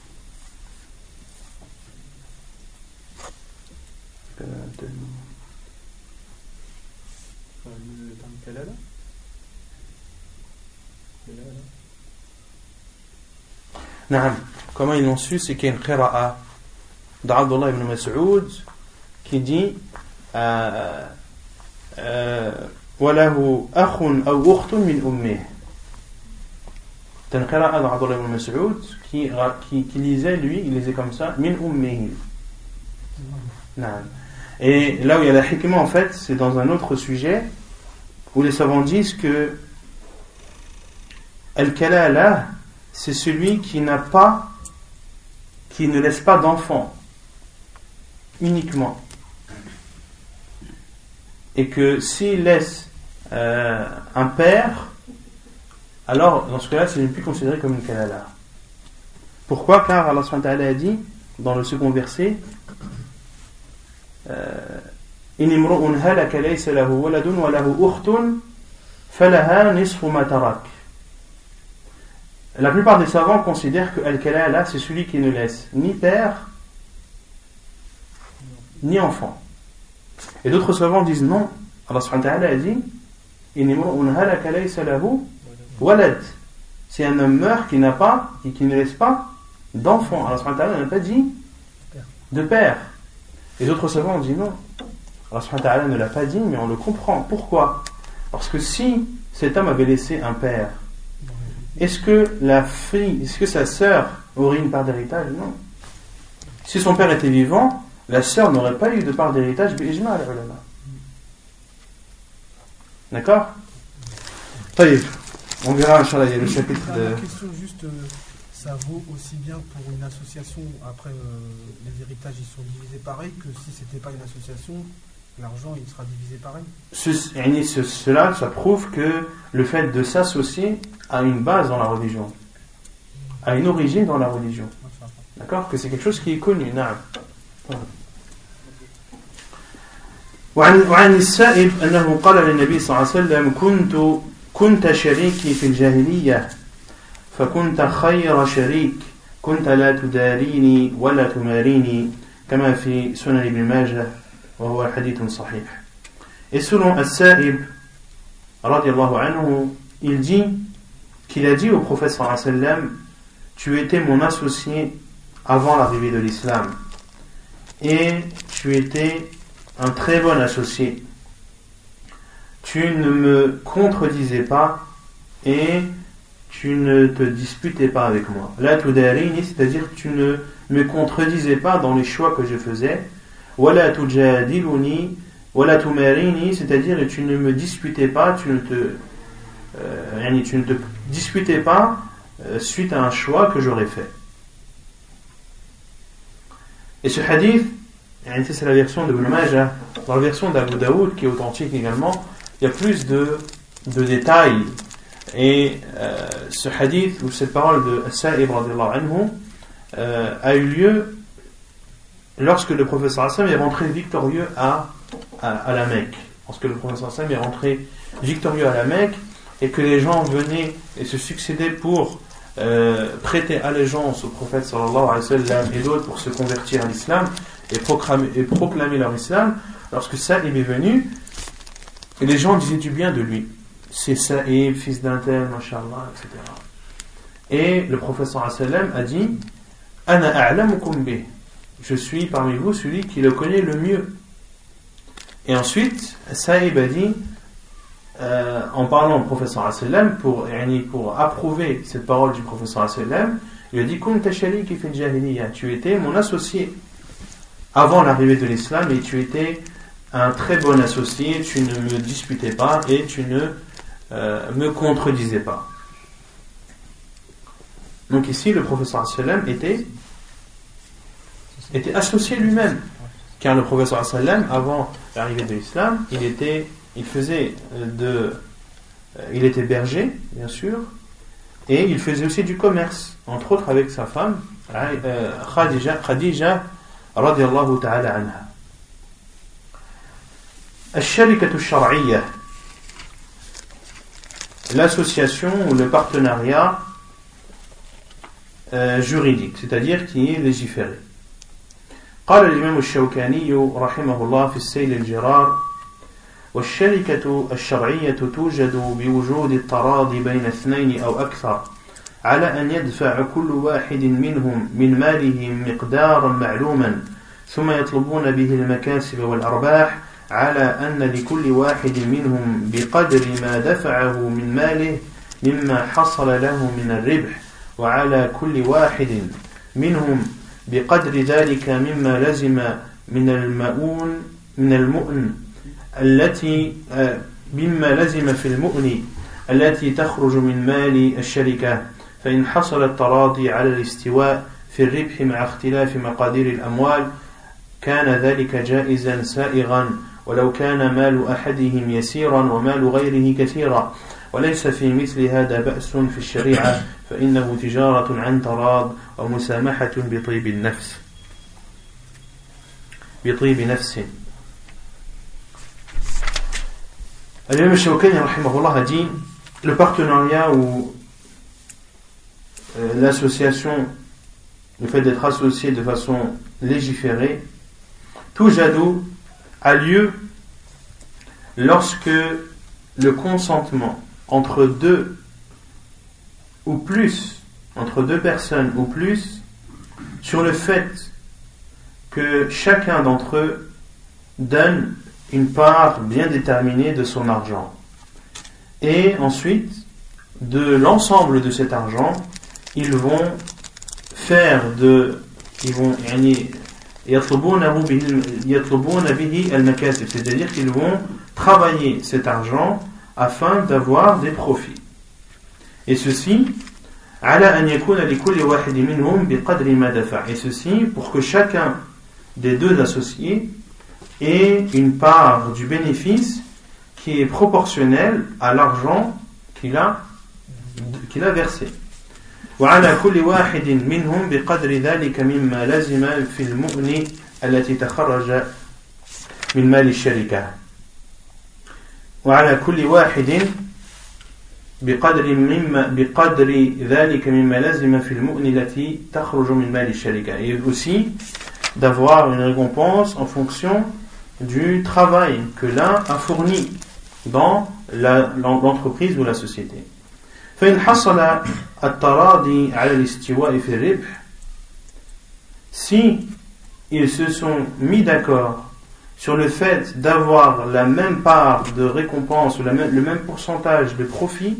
Naam. Comment ils l'ont su? C'est qu'il y a une qira'a d'Abdullah ibn Mas'ud qui dit euh, euh, وَلَهُ أَخٌ أَوْ أُخْتٌ مِنْ أُمِّهِ. C'est une qira'a d'Abdullah ibn Mas'ud qui, qui, qui lisait, lui, il lisait comme ça min ummihi. Naam. Et là où il y a la hikmah, en fait, c'est dans un autre sujet où les savants disent que Al-Kalala, c'est celui qui n'a pas, qui ne laisse pas d'enfant, uniquement. Et que s'il laisse euh, un père, alors dans ce cas-là, c'est plus considéré comme une kalala. Pourquoi? Car Allah subhanahu wa ta'ala a dit dans le second verset In imru'un halaka laysa lahu waladun wa lahu ukhtun falaha nisfu ma tarak. La plupart des savants considèrent que al-kalala, c'est celui qui ne laisse ni père ni enfant. Et d'autres savants disent non. Allah subhanahu wa ta'ala a dit In imru'un halaka laysa lahu walad. C'est un homme meurt qui n'a pas et qui ne laisse pas d'enfant. Allah subhanahu wa ta'ala n'a pas dit de père. Et d'autres savants ont dit non. Allah subhanahu wa ta'ala ne l'a pas dit, mais on le comprend. Pourquoi? Parce que si cet homme avait laissé un père, est-ce que la fille, est-ce que sa sœur aurait une part d'héritage? Non. Si son père était vivant, la sœur n'aurait pas eu de part d'héritage bi ijma' al-ulama. D'accord? طيب, on verra, Inch'Allah, il y a le chapitre La, de... la question juste, euh, ça vaut aussi bien pour une association, après euh, les héritages ils sont divisés pareil, que si c'était pas une association, l'argent il sera divisé pareil. Ce, ce, cela, ça prouve que le fait de s'associer a une base dans la religion, a une origine dans la religion. D'accord? Que c'est quelque chose qui est connu. نعم. وعن وعن السائب أنه قال للنبي صلى الله عليه وسلم كنت كنت شريكي في الجاهلية فكنت خير شريك كنت لا تداريني ولا تماريني كما في سنن ابن ماجه وهو حديث صحيح. Et selon As-Sa'ib radiallahu anhu, il dit qu'il a dit au prophète sallallahu alayhi wa sallam, tu étais mon associé avant l'arrivée de l'islam et tu étais un très bon associé, tu ne me contredisais pas et tu ne te disputais pas avec moi. La tudarini, c'est-à-dire tu ne me contredisais pas dans les choix que je faisais. Wala tujadiluni, wala tumarini, c'est-à-dire tu ne me disputais pas, tu ne te euh, tu ne te disputais pas euh, suite à un choix que j'aurais fait. Et ce hadith, c'est la version de Ibn Majah. Dans la version d'Abu Daoud, qui est authentique également, il y a plus de, de détails. Et euh, ce hadith, ou cette parole de As-Sa'ib radiallahu anhu, euh, a eu lieu lorsque le professeur Hassan est rentré victorieux à, à, à la Mecque. Lorsque le professeur Hassan est rentré victorieux à la Mecque, et que les gens venaient et se succédaient pour euh, prêter allégeance au prophète sallallahu alayhi wa sallam et d'autres pour se convertir à l'islam et proclamer, et proclamer leur islam. Lorsque Sa'ib est venu, et les gens disaient du bien de lui. C'est Sa'ib, fils d'un tel, mashallah, et cetera. Et le prophète sallallahu alayhi wa sallam a dit Ana a'lamukum bih, je suis parmi vous celui qui le connaît le mieux. Et ensuite, Sa'ib a dit, euh, en parlant au prophète sallallahu alayhi wa sallam, pour, pour approuver cette parole du prophète sallallahu alayhi wa sallam, il a dit Kunta shariki fil jahiliya, tu étais mon associé avant l'arrivée de l'islam et tu étais un très bon associé, tu ne me disputais pas et tu ne euh, me contredisais pas. Donc ici, le prophète sallallahu alayhi wa sallam était, était associé lui-même, car le prophète sallallahu alayhi wa sallam, avant l'arrivée de l'islam, il était, il faisait de, il était berger, bien sûr, et il faisait aussi du commerce, entre autres avec sa femme, euh, Khadija, Khadija radiyallahu ta'ala anha. Al-Sharikatu Shar'iyya, l'association ou le partenariat euh, juridique, c'est-à-dire qui est légiféré. قال الإمام الشوكاني رحمه الله في السيل الجرار والشركة الشرعية توجد بوجود التراضي بين اثنين أو أكثر على أن يدفع كل واحد منهم من مالهم مقدارا معلوما ثم يطلبون به المكاسب والأرباح على أن لكل واحد منهم بقدر ما دفعه من ماله مما حصل له من الربح وعلى كل واحد منهم بقدر ذلك مما لزم من المؤن من المؤن التي مما لزم في المؤن التي تخرج من مال الشركة فإن حصل التراضي على الاستواء في الربح مع اختلاف مقادير الأموال كان ذلك جائزا سائغا ولو كان مال أحدهم يسيرا ومال غيره كثيرا وليس في مثل هذا بأس في الشريعة فإنه تجارة عن تراض ومسامحة بطيب النفس بطيب نفس. Al-Imam Shawkani rahimahullah a dit le partenariat ou euh, l'association, le fait d'être associé de façon légiférée, tout jadou a lieu lorsque le consentement entre deux ou plus, entre deux personnes ou plus, sur le fait que chacun d'entre eux donne une part bien déterminée de son argent. Et ensuite, de l'ensemble de cet argent, ils vont faire de, ils vont, c'est-à-dire qu'ils vont travailler cet argent afin d'avoir des profits. Et ceci, على أن يكون لكل واحد منهم بقدر ما دفع. Et ceci pour que chacun des deux associés ait une part du bénéfice qui est proportionnelle à l'argent qu'il a, qu'il a versé. وعلى كل واحد منهم بقدر ذلك مما لزم في المؤن التي تخرج من مال الشركة. وعلى كل واحد بقدر مما بقدر ذلك مما لزم في المؤن التي تخرج من مال الشركة. Et aussi d'avoir une récompense en fonction du travail que l'un a fourni dans la, l'entreprise ou la société. فإن حصل التراضي على الاستواء في الربح, si ils se sont mis d'accord sur le fait d'avoir la même part de récompense ou la même, le même pourcentage de profit,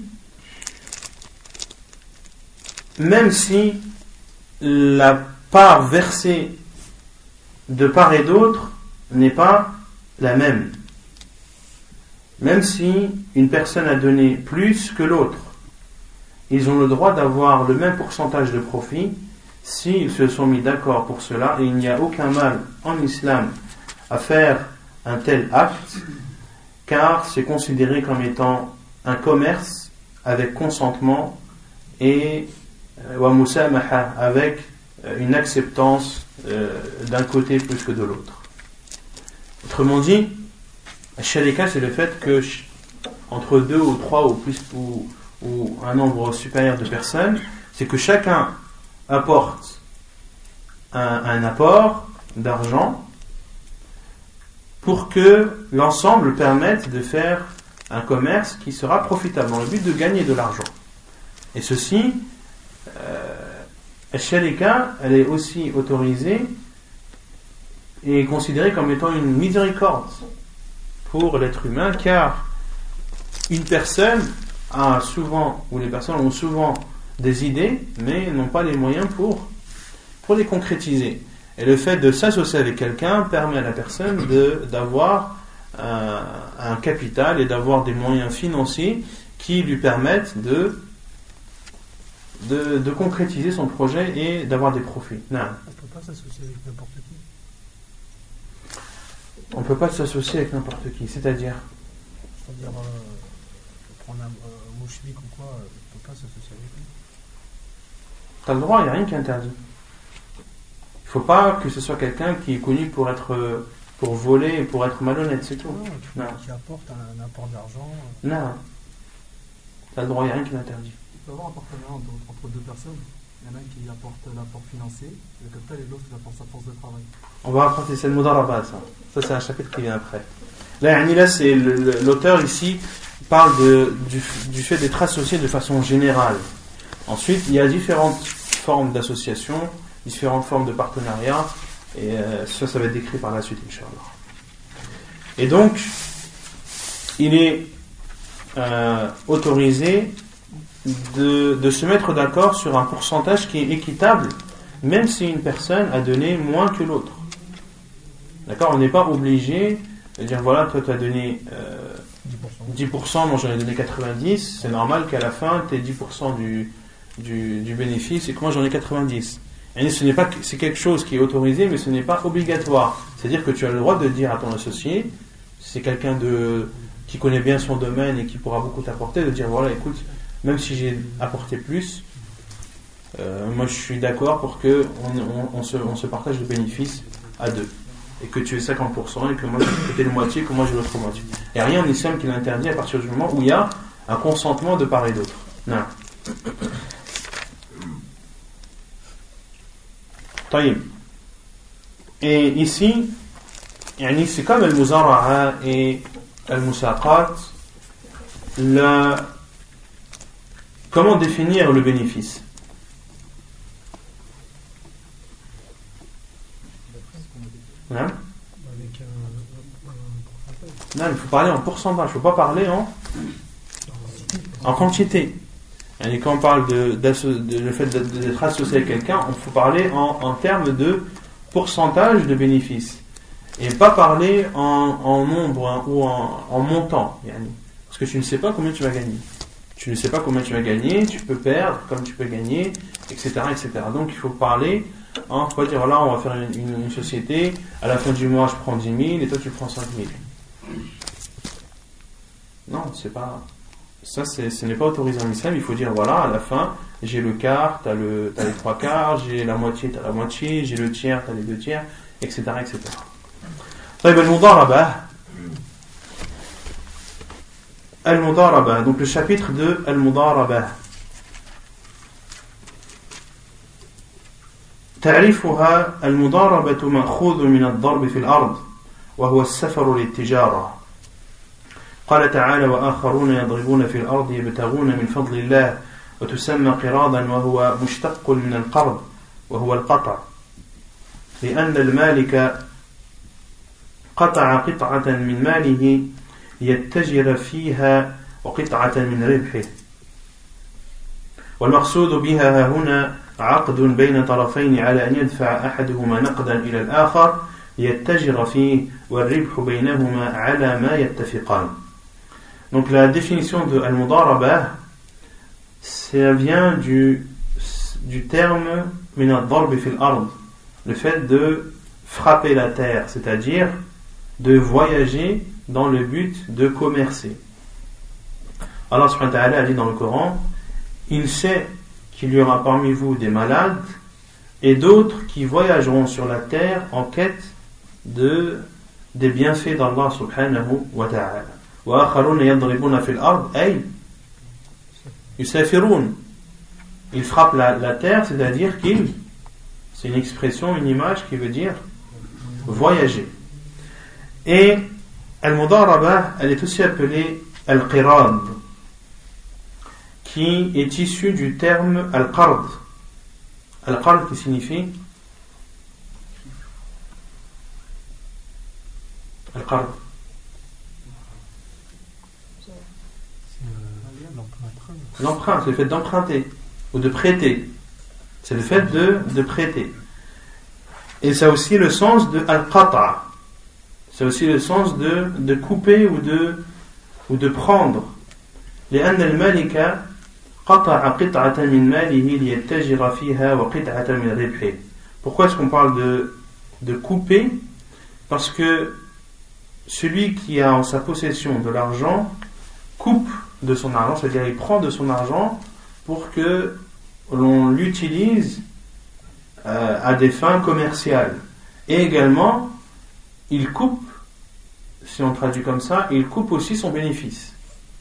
même si la part versée de part et d'autre n'est pas la même, même si une personne a donné plus que l'autre, ils ont le droit d'avoir le même pourcentage de profit s'ils se sont mis d'accord pour cela, et il n'y a aucun mal en islam à faire un tel acte, car c'est considéré comme étant un commerce avec consentement et wa musamaha, avec une acceptance euh, d'un côté plus que de l'autre. Autrement dit, sharika, c'est le fait que entre deux ou trois ou plus ou, ou un nombre supérieur de personnes, c'est que chacun apporte un, un apport d'argent pour que l'ensemble permette de faire un commerce qui sera profitable dans le but de gagner de l'argent. Et ceci, euh, la sharika, elle est aussi autorisée et considérée comme étant une miséricorde pour l'être humain, car une personne a souvent, ou les personnes ont souvent des idées, mais n'ont pas les moyens pour, pour les concrétiser. Et le fait de s'associer avec quelqu'un permet à la personne de, d'avoir un, un capital et d'avoir des moyens financiers qui lui permettent de, de, de concrétiser son projet et d'avoir des profits. Non. On ne peut pas s'associer avec n'importe qui. On ne peut pas s'associer avec n'importe qui, c'est-à-dire C'est-à-dire, euh, prendre un euh, mouchlik ou quoi, euh, on ne peut pas s'associer avec lui. tu as le droit, il n'y a rien qui est interdit. Il ne faut pas que ce soit quelqu'un qui est connu pour être pour voler et pour être malhonnête, c'est tout. Non, tu Non. qui apporte un, un apport d'argent. Non. Tu as le droit, il n'y a rien qui est interdit. Il peut y avoir un partenariat entre, entre deux personnes. Il y en a un qui apporte l'apport financier, le capital, et l'autre qui apporte sa force de travail. On va apporter, c'est le mudaraba, ça. Ça, c'est un chapitre qui vient après. Là, là c'est le, le, l'auteur ici parle de, du, du fait d'être associé de façon générale. Ensuite, il y a différentes formes d'association, différentes formes de partenariat, et euh, ça, ça va être décrit par la suite, Inch'Allah. Et donc, il est euh, autorisé de, de se mettre d'accord sur un pourcentage qui est équitable, même si une personne a donné moins que l'autre. D'accord ? On n'est pas obligé de dire voilà, toi tu as donné euh, dix pour cent, moi j'en ai donné quatre-vingt-dix, c'est normal qu'à la fin tu aies dix pour cent du, du, du bénéfice et que moi j'en ai quatre-vingt-dix. Et ce n'est pas, c'est quelque chose qui est autorisé, mais ce n'est pas obligatoire. C'est-à-dire que tu as le droit de dire à ton associé, si c'est quelqu'un de, qui connaît bien son domaine et qui pourra beaucoup t'apporter, de dire voilà, écoute, même si j'ai apporté plus, euh, moi je suis d'accord pour que on, on, on, se, on se partage le bénéfice à deux. Et que tu aies cinquante pour cent et que moi j'ai la moitié, que moi j'ai l'autre moitié. Il n'y a rien en islam qui l'interdit à partir du moment où il y a un consentement de part et d'autre. Non. طيب. Et ici, يعني c'est comme le muzara'a et le musaqat. Le... Comment définir le bénéfice? Hein? Avec un, un pourcentage. Non, il faut parler en pourcentage, il ne faut pas parler en, en quantité. Et quand on parle de, de le fait d'être associé à quelqu'un, il faut parler en, en termes de pourcentage de bénéfice. Et pas parler en, en nombre hein, ou en, en montant. Yani. Parce que tu ne sais pas combien tu vas gagner. Tu ne sais pas combien tu vas gagner, tu peux perdre comme tu peux gagner, et cetera, et cetera. Donc il faut parler, il ne faut pas dire voilà, on va faire une, une, une société, à la fin du mois je prends dix mille et toi tu prends cinq mille. Non, c'est pas. Ça, c'est, ce n'est pas autorisé en islam. Il faut dire voilà, à la fin, j'ai le quart, t'as, le, t'as les trois quarts, j'ai la moitié, t'as la moitié, j'ai le tiers, t'as les deux tiers, et cetera, et cetera. طيب المضاربة. المضاربة. Donc le chapitre de المضاربة. تعريفها المضاربة مأخوذ من الضرب في الأرض وهو السفر للتجارة. قال تعالى وآخرون يضربون في الأرض يبتغون من فضل الله وتسمى قراضا وهو مشتق من القرض وهو القطع لأن المالك قطع قطعة من ماله يتجر فيها وقطعة من ربحه والمقصود بها هنا عقد بين طرفين على أن يدفع أحدهما نقدا إلى الآخر يتجر فيه والربح بينهما على ما يتفقان. Donc la définition de al-mudarabah, ça vient du, du terme min ad-darb fil ard, le fait de frapper la terre, c'est-à-dire de voyager dans le but de commercer. Allah subhanahu wa ta'ala a dit dans le Coran, il sait qu'il y aura parmi vous des malades et d'autres qui voyageront sur la terre en quête de, des bienfaits d'Allah subhanahu wa ta'ala. وآخرون يضربون في الأرض أي يسافرون. Ils frappent la, la terre, c'est-à-dire qu'ils, c'est une expression, une image qui veut dire voyager. Et al-mudaraba, elle est aussi appelée al-qirad, qui est issue du terme al-qard. Al-qard qui signifie al-qard. L'emprunt, c'est le fait d'emprunter ou de prêter. C'est le fait de, de prêter. Et ça a aussi le sens de al-qata'. C'est aussi le sens de, de couper ou de, ou de prendre. لأن المالك قطع قطعة من ماله ليتجر فيها وقطعة من ربحه. Pourquoi est-ce qu'on parle de, de couper? Parce que celui qui a en sa possession de l'argent coupe de son argent, c'est-à-dire il prend de son argent pour que l'on l'utilise euh, à des fins commerciales. Et également, il coupe, si on traduit comme ça, il coupe aussi son bénéfice.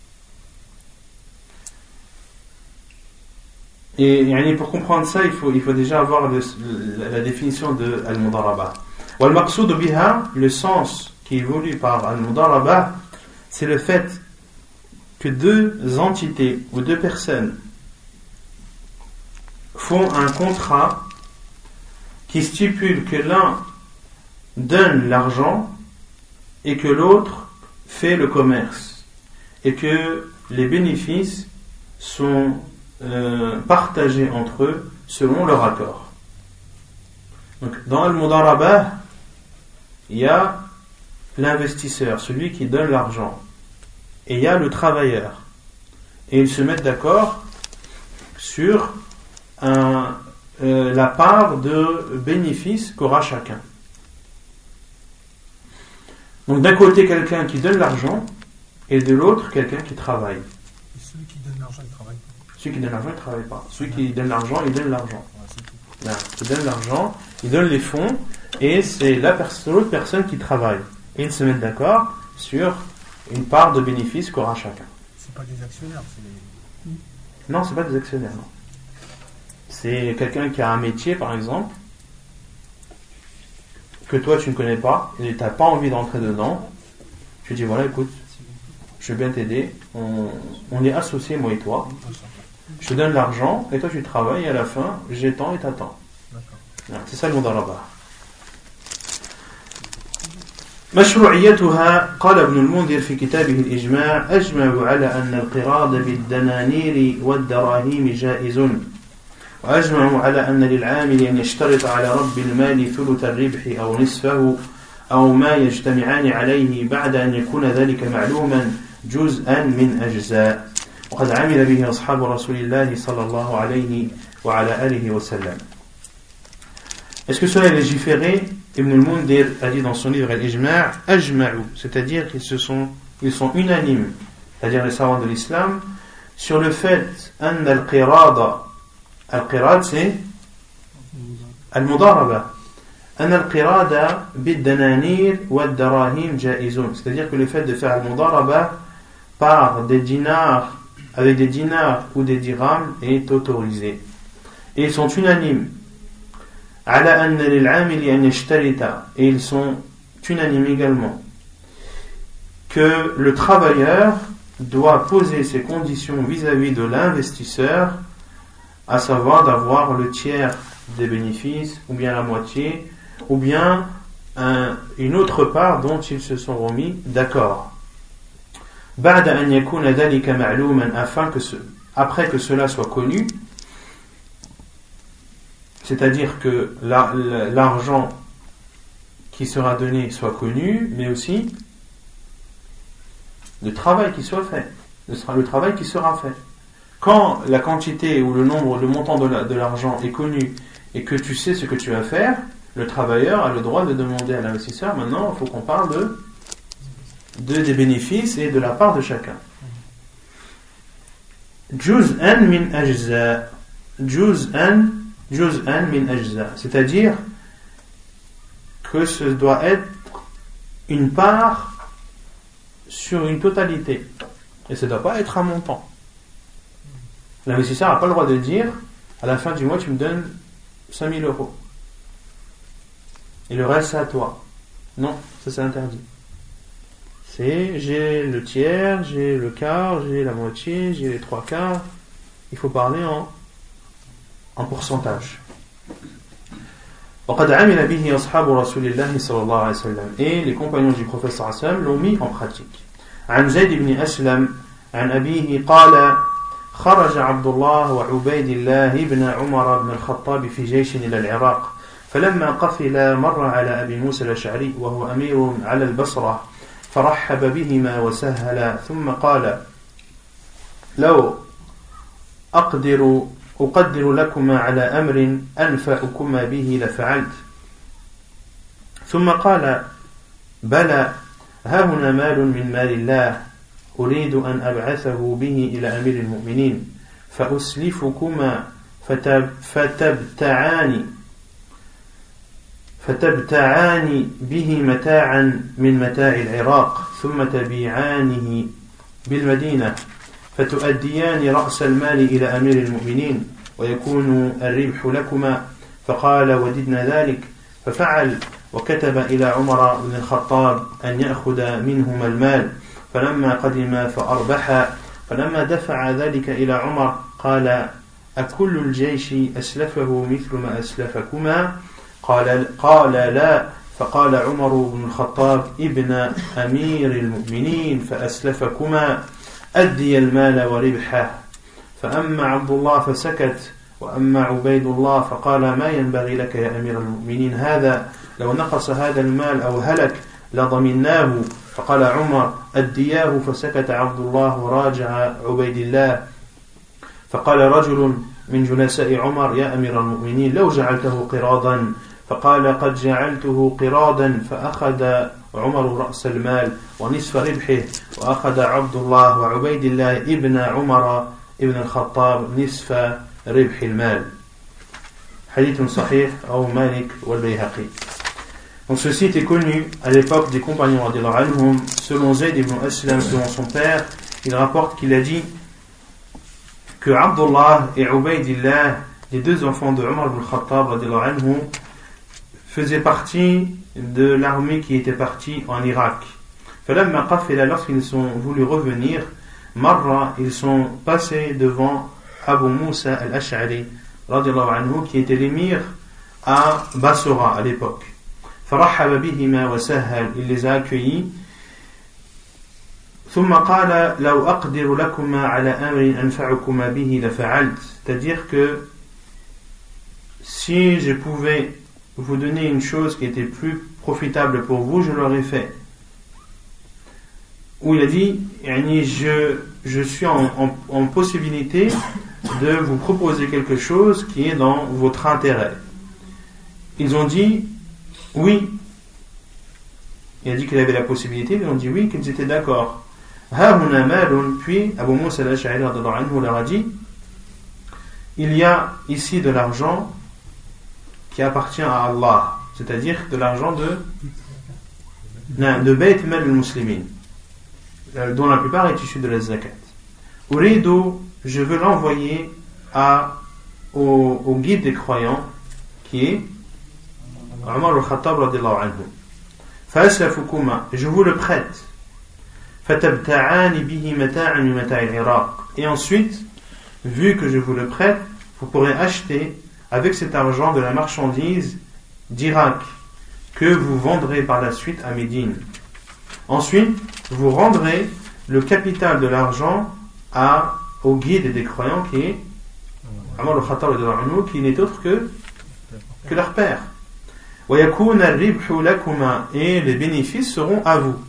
Et, et pour comprendre ça, il faut, il faut déjà avoir le, la, la définition de al-mudaraba. Wal-maqsoud biha, le sens qui est voulu par al-mudaraba, c'est le fait que deux entités ou deux personnes font un contrat qui stipule que l'un donne l'argent et que l'autre fait le commerce et que les bénéfices sont euh, partagés entre eux selon leur accord. Donc dans le mudaraba, il y a l'investisseur, celui qui donne l'argent. Et il y a le travailleur. Et ils se mettent d'accord sur un, euh, la part de bénéfice qu'aura chacun. Donc d'un côté quelqu'un qui donne l'argent et de l'autre quelqu'un qui travaille. Et celui qui donne l'argent, il ne travaille pas. Celui qui donne l'argent, il ne travaille pas. Celui qui donne l'argent, il donne l'argent. Là, il donne l'argent, il donne les fonds et c'est la pers- l'autre personne qui travaille. Et ils se mettent d'accord sur une part de bénéfice qu'aura chacun. C'est pas des actionnaires, c'est des... Non, c'est pas des actionnaires, non. C'est quelqu'un qui a un métier, par exemple, que toi tu ne connais pas, et tu n'as pas envie d'entrer dedans. Tu dis voilà, écoute, je veux bien t'aider, on, on est associés, moi et toi. Je te donne l'argent, et toi tu travailles, et à la fin, j'étends et t'attends. C'est ça le mudaraba. مشروعيتها قال ابن المنذر في كتابه الإجماع أجمع على أن القراض بالدنانير والدراهم جائز وأجمع على أن للعامل أن يشترط على رب المال ثلث الربح أو نصفه أو ما يجتمعان عليه بعد أن يكون ذلك معلوما جزءا من أجزاء وقد عمل به أصحاب رسول الله صلى الله عليه وعلى آله وسلم. Est-ce que cela est légiféré? Ibn al-Mundir a dit dans son livre Al-Ijma' Ajma'u, c'est-à-dire qu'ils se sont, ils sont unanimes, c'est-à-dire les savants de l'islam, sur le fait أن القراد القراد c'est المضاربة أن القراد بالدنانير والدراهم جائزون, c'est-à-dire que le fait de faire al-mudaraba par des dinars avec des dinars ou des dirhams est autorisé. Et ils sont unanimes على أن للعامل أن يشترط, et ils sont unanimes également que le travailleur doit poser ses conditions vis-à-vis de l'investisseur, à savoir d'avoir le tiers des bénéfices, ou bien la moitié, ou bien un, une autre part dont ils se sont remis d'accord. بعد أن يكون ذلك معلوما, afin que ce, après que cela soit connu, c'est-à-dire que la, l'argent qui sera donné soit connu, mais aussi le travail qui soit fait, ce sera le travail qui sera fait. Quand la quantité ou le nombre, le montant de, la, de l'argent est connu et que tu sais ce que tu vas faire, le travailleur a le droit de demander à l'investisseur, maintenant il faut qu'on parle de, de des bénéfices et de la part de chacun. Juz'an min ajza, juz'an, juz'an min ajza, c'est-à-dire que ce doit être une part sur une totalité, et ça ne doit pas être un montant. L'investisseur n'a pas le droit de dire à la fin du mois tu me donnes cinq mille euros et le reste c'est à toi. Non, ça c'est interdit. C'est j'ai le tiers, j'ai le quart, j'ai la moitié, j'ai les trois quarts. Il faut parler en, en pourcentage. وقد عمل به أصحاب رسول الله صلى الله عليه وسلم, et les compagnons du prophète صلى الله عليه وسلم l'ont mis en pratique. عن زيد بن أسلم عن أبيه قال خرج عبد الله وعبيد الله بن عمر بن الخطاب في جيش إلى العراق, فلما قفل مر على أبي موسى الأشعري وهو أمير على البصرة فرحب بهما وسهل, ثم قال لو أقدر أقدر لكما على أمر أنفعكما به لفعلت, ثم قال بلى, ها هنا مال من مال الله أريد أن أبعثه به إلى أمير المؤمنين فأسلفكما فتب فتبتعان فتبتعان به متاعا من متاع العراق ثم تبيعانه بالمدينة فتؤديان رأس المال إلى أمير المؤمنين ويكون الربح لكما, فقال وددنا ذلك, ففعل وكتب إلى عمر بن الخطاب أن يأخذ منهما المال, فلما قدم فأربح, فلما دفع ذلك إلى عمر قال أكل الجيش أسلفه مثل ما أسلفكما؟ قال, قال لا, فقال عمر بن الخطاب ابن أمير المؤمنين فأسلفكما أدي المال وربحه, فأما عبد الله فسكت, وأما عبيد الله فقال ما ينبغي لك يا أمير المؤمنين هذا, لو نقص هذا المال أو هلك لضمناه, فقال عمر أدياه, فسكت عبد الله وراجع عبيد الله, فقال رجل من جلساء عمر يا أمير المؤمنين لو جعلته قراضا, فقال قد جعلته قراضا, فأخذ عمر رأس المال ونصف ربحه, وأخذ عبد الله وعبيد الله ابن عمر ابن الخطاب نصف ربح المال. Hadith sahih au Malik ou al-Bayhaqi. Donc ceci était connu à l'époque des compagnons radiyallahu anhum. Selon Zayd ibn Aslam, selon son père, il rapporte qu'il a dit que Abdullah et Ubaydillah, les deux enfants de Umar ibn Khattab radiyallahu anhu, faisaient partie de l'armée qui était partie en Irak. Falamma qafila, lorsqu'ils sont voulu revenir, marra, ils sont passés devant Abu Musa al-Ash'ari radiyallahu anhu, qui était l'émir à Basra à l'époque. Farahaba bihima wa sahhal, il les a accueillis. ثم قال لو أقدر لكما على أمر أنفعكما به لفعلت, c'est-à-dire que si je pouvais vous donner une chose qui était plus profitable pour vous, je l'aurais fait. où il a dit je, je suis en, en, en possibilité de vous proposer quelque chose qui est dans votre intérêt. Ils ont dit oui. Il a dit qu'il avait la possibilité, ils ont dit oui, qu'ils étaient d'accord. Puis Abu Musa al-Ash'ari leur a dit il y a ici de l'argent qui appartient à Allah, c'est-à-dire de l'argent de de Bayt Mal al-Muslimin, dont la plupart est issue de la zakat. Uridu, je veux l'envoyer à, au, au guide des croyants qui est Omar al-Khattab radiyallahu anhu. Fa'aslafukuma, je vous le prête. Fatabta'ani bihi mata'an min mata'il Iraq. Et ensuite, vu que je vous le prête, vous pourrez acheter avec cet argent de la marchandise d'Irak que vous vendrez par la suite à Médine. Ensuite, vous rendrez le capital de l'argent à, au guide des croyants qui est Omar al-Khattab qui n'est autre que, que leur père. Et les bénéfices seront à vous.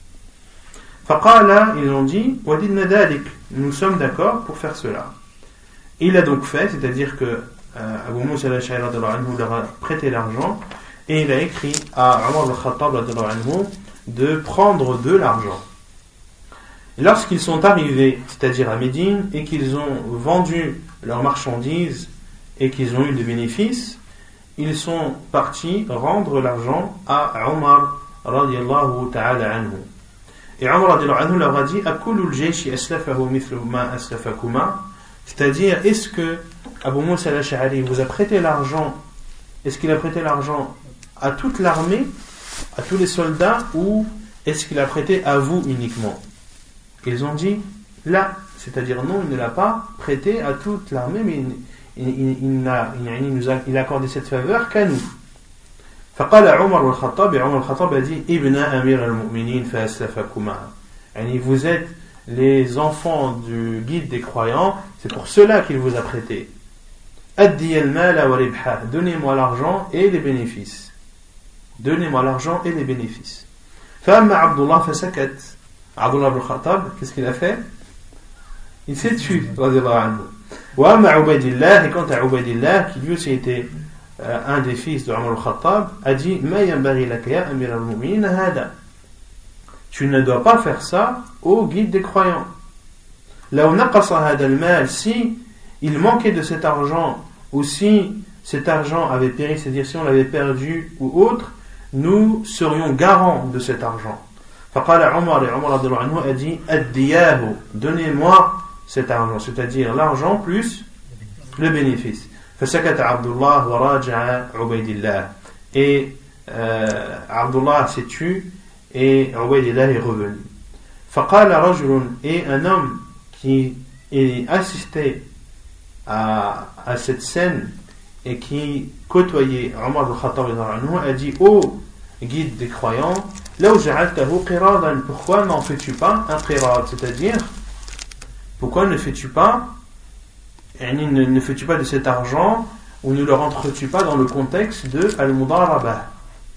Faqala, ils ont dit nous sommes d'accord pour faire cela. Il a donc fait, c'est-à-dire que euh, Abu Musa al-Ash'ari leur a prêté l'argent et il a écrit à Omar al-Khattab de prendre de l'argent. Lorsqu'ils sont arrivés, c'est-à-dire à Médine, et qu'ils ont vendu leurs marchandises et qu'ils ont eu des bénéfices, ils sont partis rendre l'argent à Omar radiyallahu ta'ala anhu. Et Omar radiyallahu anhu leur a dit Akulul jayshi aslafahu mithlu ma aslafakuma, c'est-à-dire, est-ce que Abu Musa al-Ash'ari vous a prêté l'argent, est-ce qu'il a prêté l'argent à toute l'armée, à tous les soldats, ou est-ce qu'il a prêté à vous uniquement? Ils ont dit là, c'est-à-dire non, il ne l'a pas prêté à toute l'armée, mais il, il, il, il, a, il, nous a, il a accordé cette faveur qu'à nous. فقال عمر الخطاب عمر الخطاب a dit ابن أمير المؤمنين فأسلفكما, vous êtes les enfants du guide des croyants, c'est pour cela qu'il vous a prêté. أدي المال وربحه, donnez-moi l'argent et les bénéfices. Donnez-moi l'argent et les bénéfices. فأما عبد الله فسكت. Abdullah ibn Khattab, qu'est-ce qu'il a fait? Il s'est tué, radiyallahu anhu. وأما Ubaydillah, et quant à Ubaydillah, qui lui aussi était euh, un des fils de Omar al-Khattab, a dit ما ينبغي لك يا أمير المؤمنين هذا. Tu ne dois pas faire ça au guide des croyants. لو نقص هذا المال, si il manquait de cet argent, ou si cet argent avait péri, c'est-à-dire si on l'avait perdu ou autre, nous serions garants de cet argent. فقال عمر, et Omar radiyallahu anhu a dit أدياه, donnez-moi cet argent, c'est-à-dire l'argent plus le bénéfice. فسكت عبد الله وراجع عبيد الله. Et euh, Abdullah s'est tué et Ubaydillah est revenu. فقال رجل, et un homme qui est assisté à, à cette scène et qui côtoyait Omar al-Khattab a dit ô guide des croyants, لو جعلته قراضا, pourquoi n'en fais-tu pas un qirad, c'est-à-dire pourquoi ne fais-tu pas ne, ne fais-tu pas de cet argent ou ne le rentres-tu pas dans le contexte de al-mudarabah.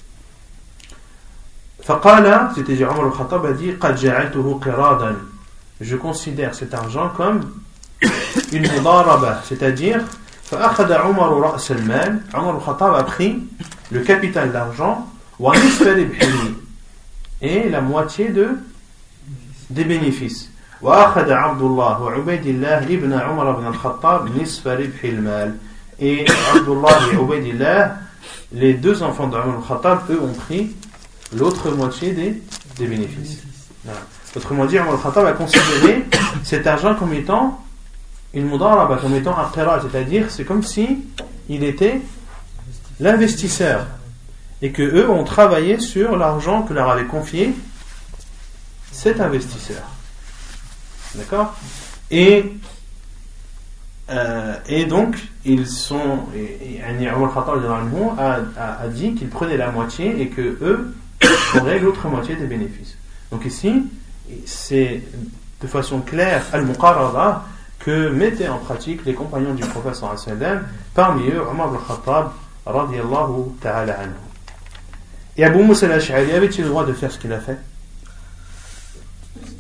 فقال, c'est-à-dire Omar al-Khattab a dit قد جعلته قراضا, je considère cet argent comme une mudarabah, c'est-à-dire فأخذ عمر رأس المال, Omar al-Khattab a pris le capital d'argent ونصف ربحه, et la moitié de, des bénéfices. وأخذ عبد الله وعبيد الله ابن عمر بن الخطاب نصف ربح المال, et Abdullah et Ubaydillah, les deux enfants d'Omar al-Khattab, eux ont pris l'autre moitié des, des bénéfices. Voilà. Autrement dit, Omar al-Khattab a considéré cet argent comme étant une mudaraba, comme étant un qirad, c'est-à-dire c'est comme si il était l'investisseur et que eux ont travaillé sur l'argent que leur avait confié cet investisseur. D'accord? Et euh, et donc ils sont et, et Omar al-Khattab a, a, a dit qu'ils prenaient la moitié et que eux auraient l'autre moitié des bénéfices. Donc ici c'est de façon claire al-muqarrada que mettaient en pratique les compagnons du prophète sallallahu alayhi wa sallam, parmi eux Omar al-Khattab radiyallahu ta'ala anhu. Et Abu Musa al-Ash'ari avait-il le droit de faire ce qu'il a fait?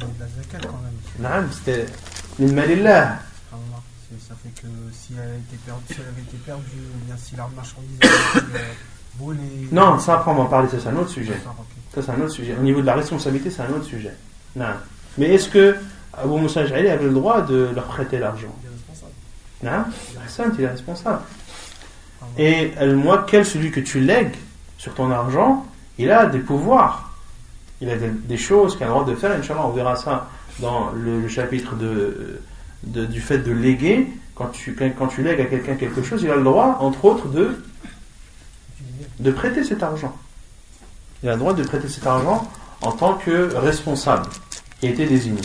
donner de la zakat quand même. Naam, c'était l'immalillah. Allah, c'est- ça fait que si elle, a été perdue, si elle avait été perdue, ou bien si la marchandise avait été euh, volée. Non, ça après on va en parler, ça c'est un autre sujet. Ça, ok. Ça c'est un autre sujet. Au niveau de la responsabilité, c'est un autre sujet. Naam. Mais est-ce que Abu Moussa al-Ash'ari avait le droit de leur prêter l'argent? Il est responsable. Naam. Hassan, il est responsable. Allah. Et euh, moi, quel celui que tu lègues sur ton argent, il a des pouvoirs. Il a des, des choses qu'il a le droit de faire. Inch'Allah, on verra ça dans le, le chapitre de, de- du fait de léguer. Quand tu, quand, quand tu lègues à quelqu'un quelque chose, il a le droit, entre autres, de, de prêter cet argent. Il a le droit de prêter cet argent en tant que responsable qui a été désigné.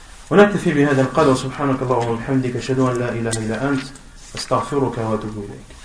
ونكتفي بهذا القدر سبحانك اللهم وبحمدك أشهد أن لا إله إلا أنت أستغفرك وأتوب إليك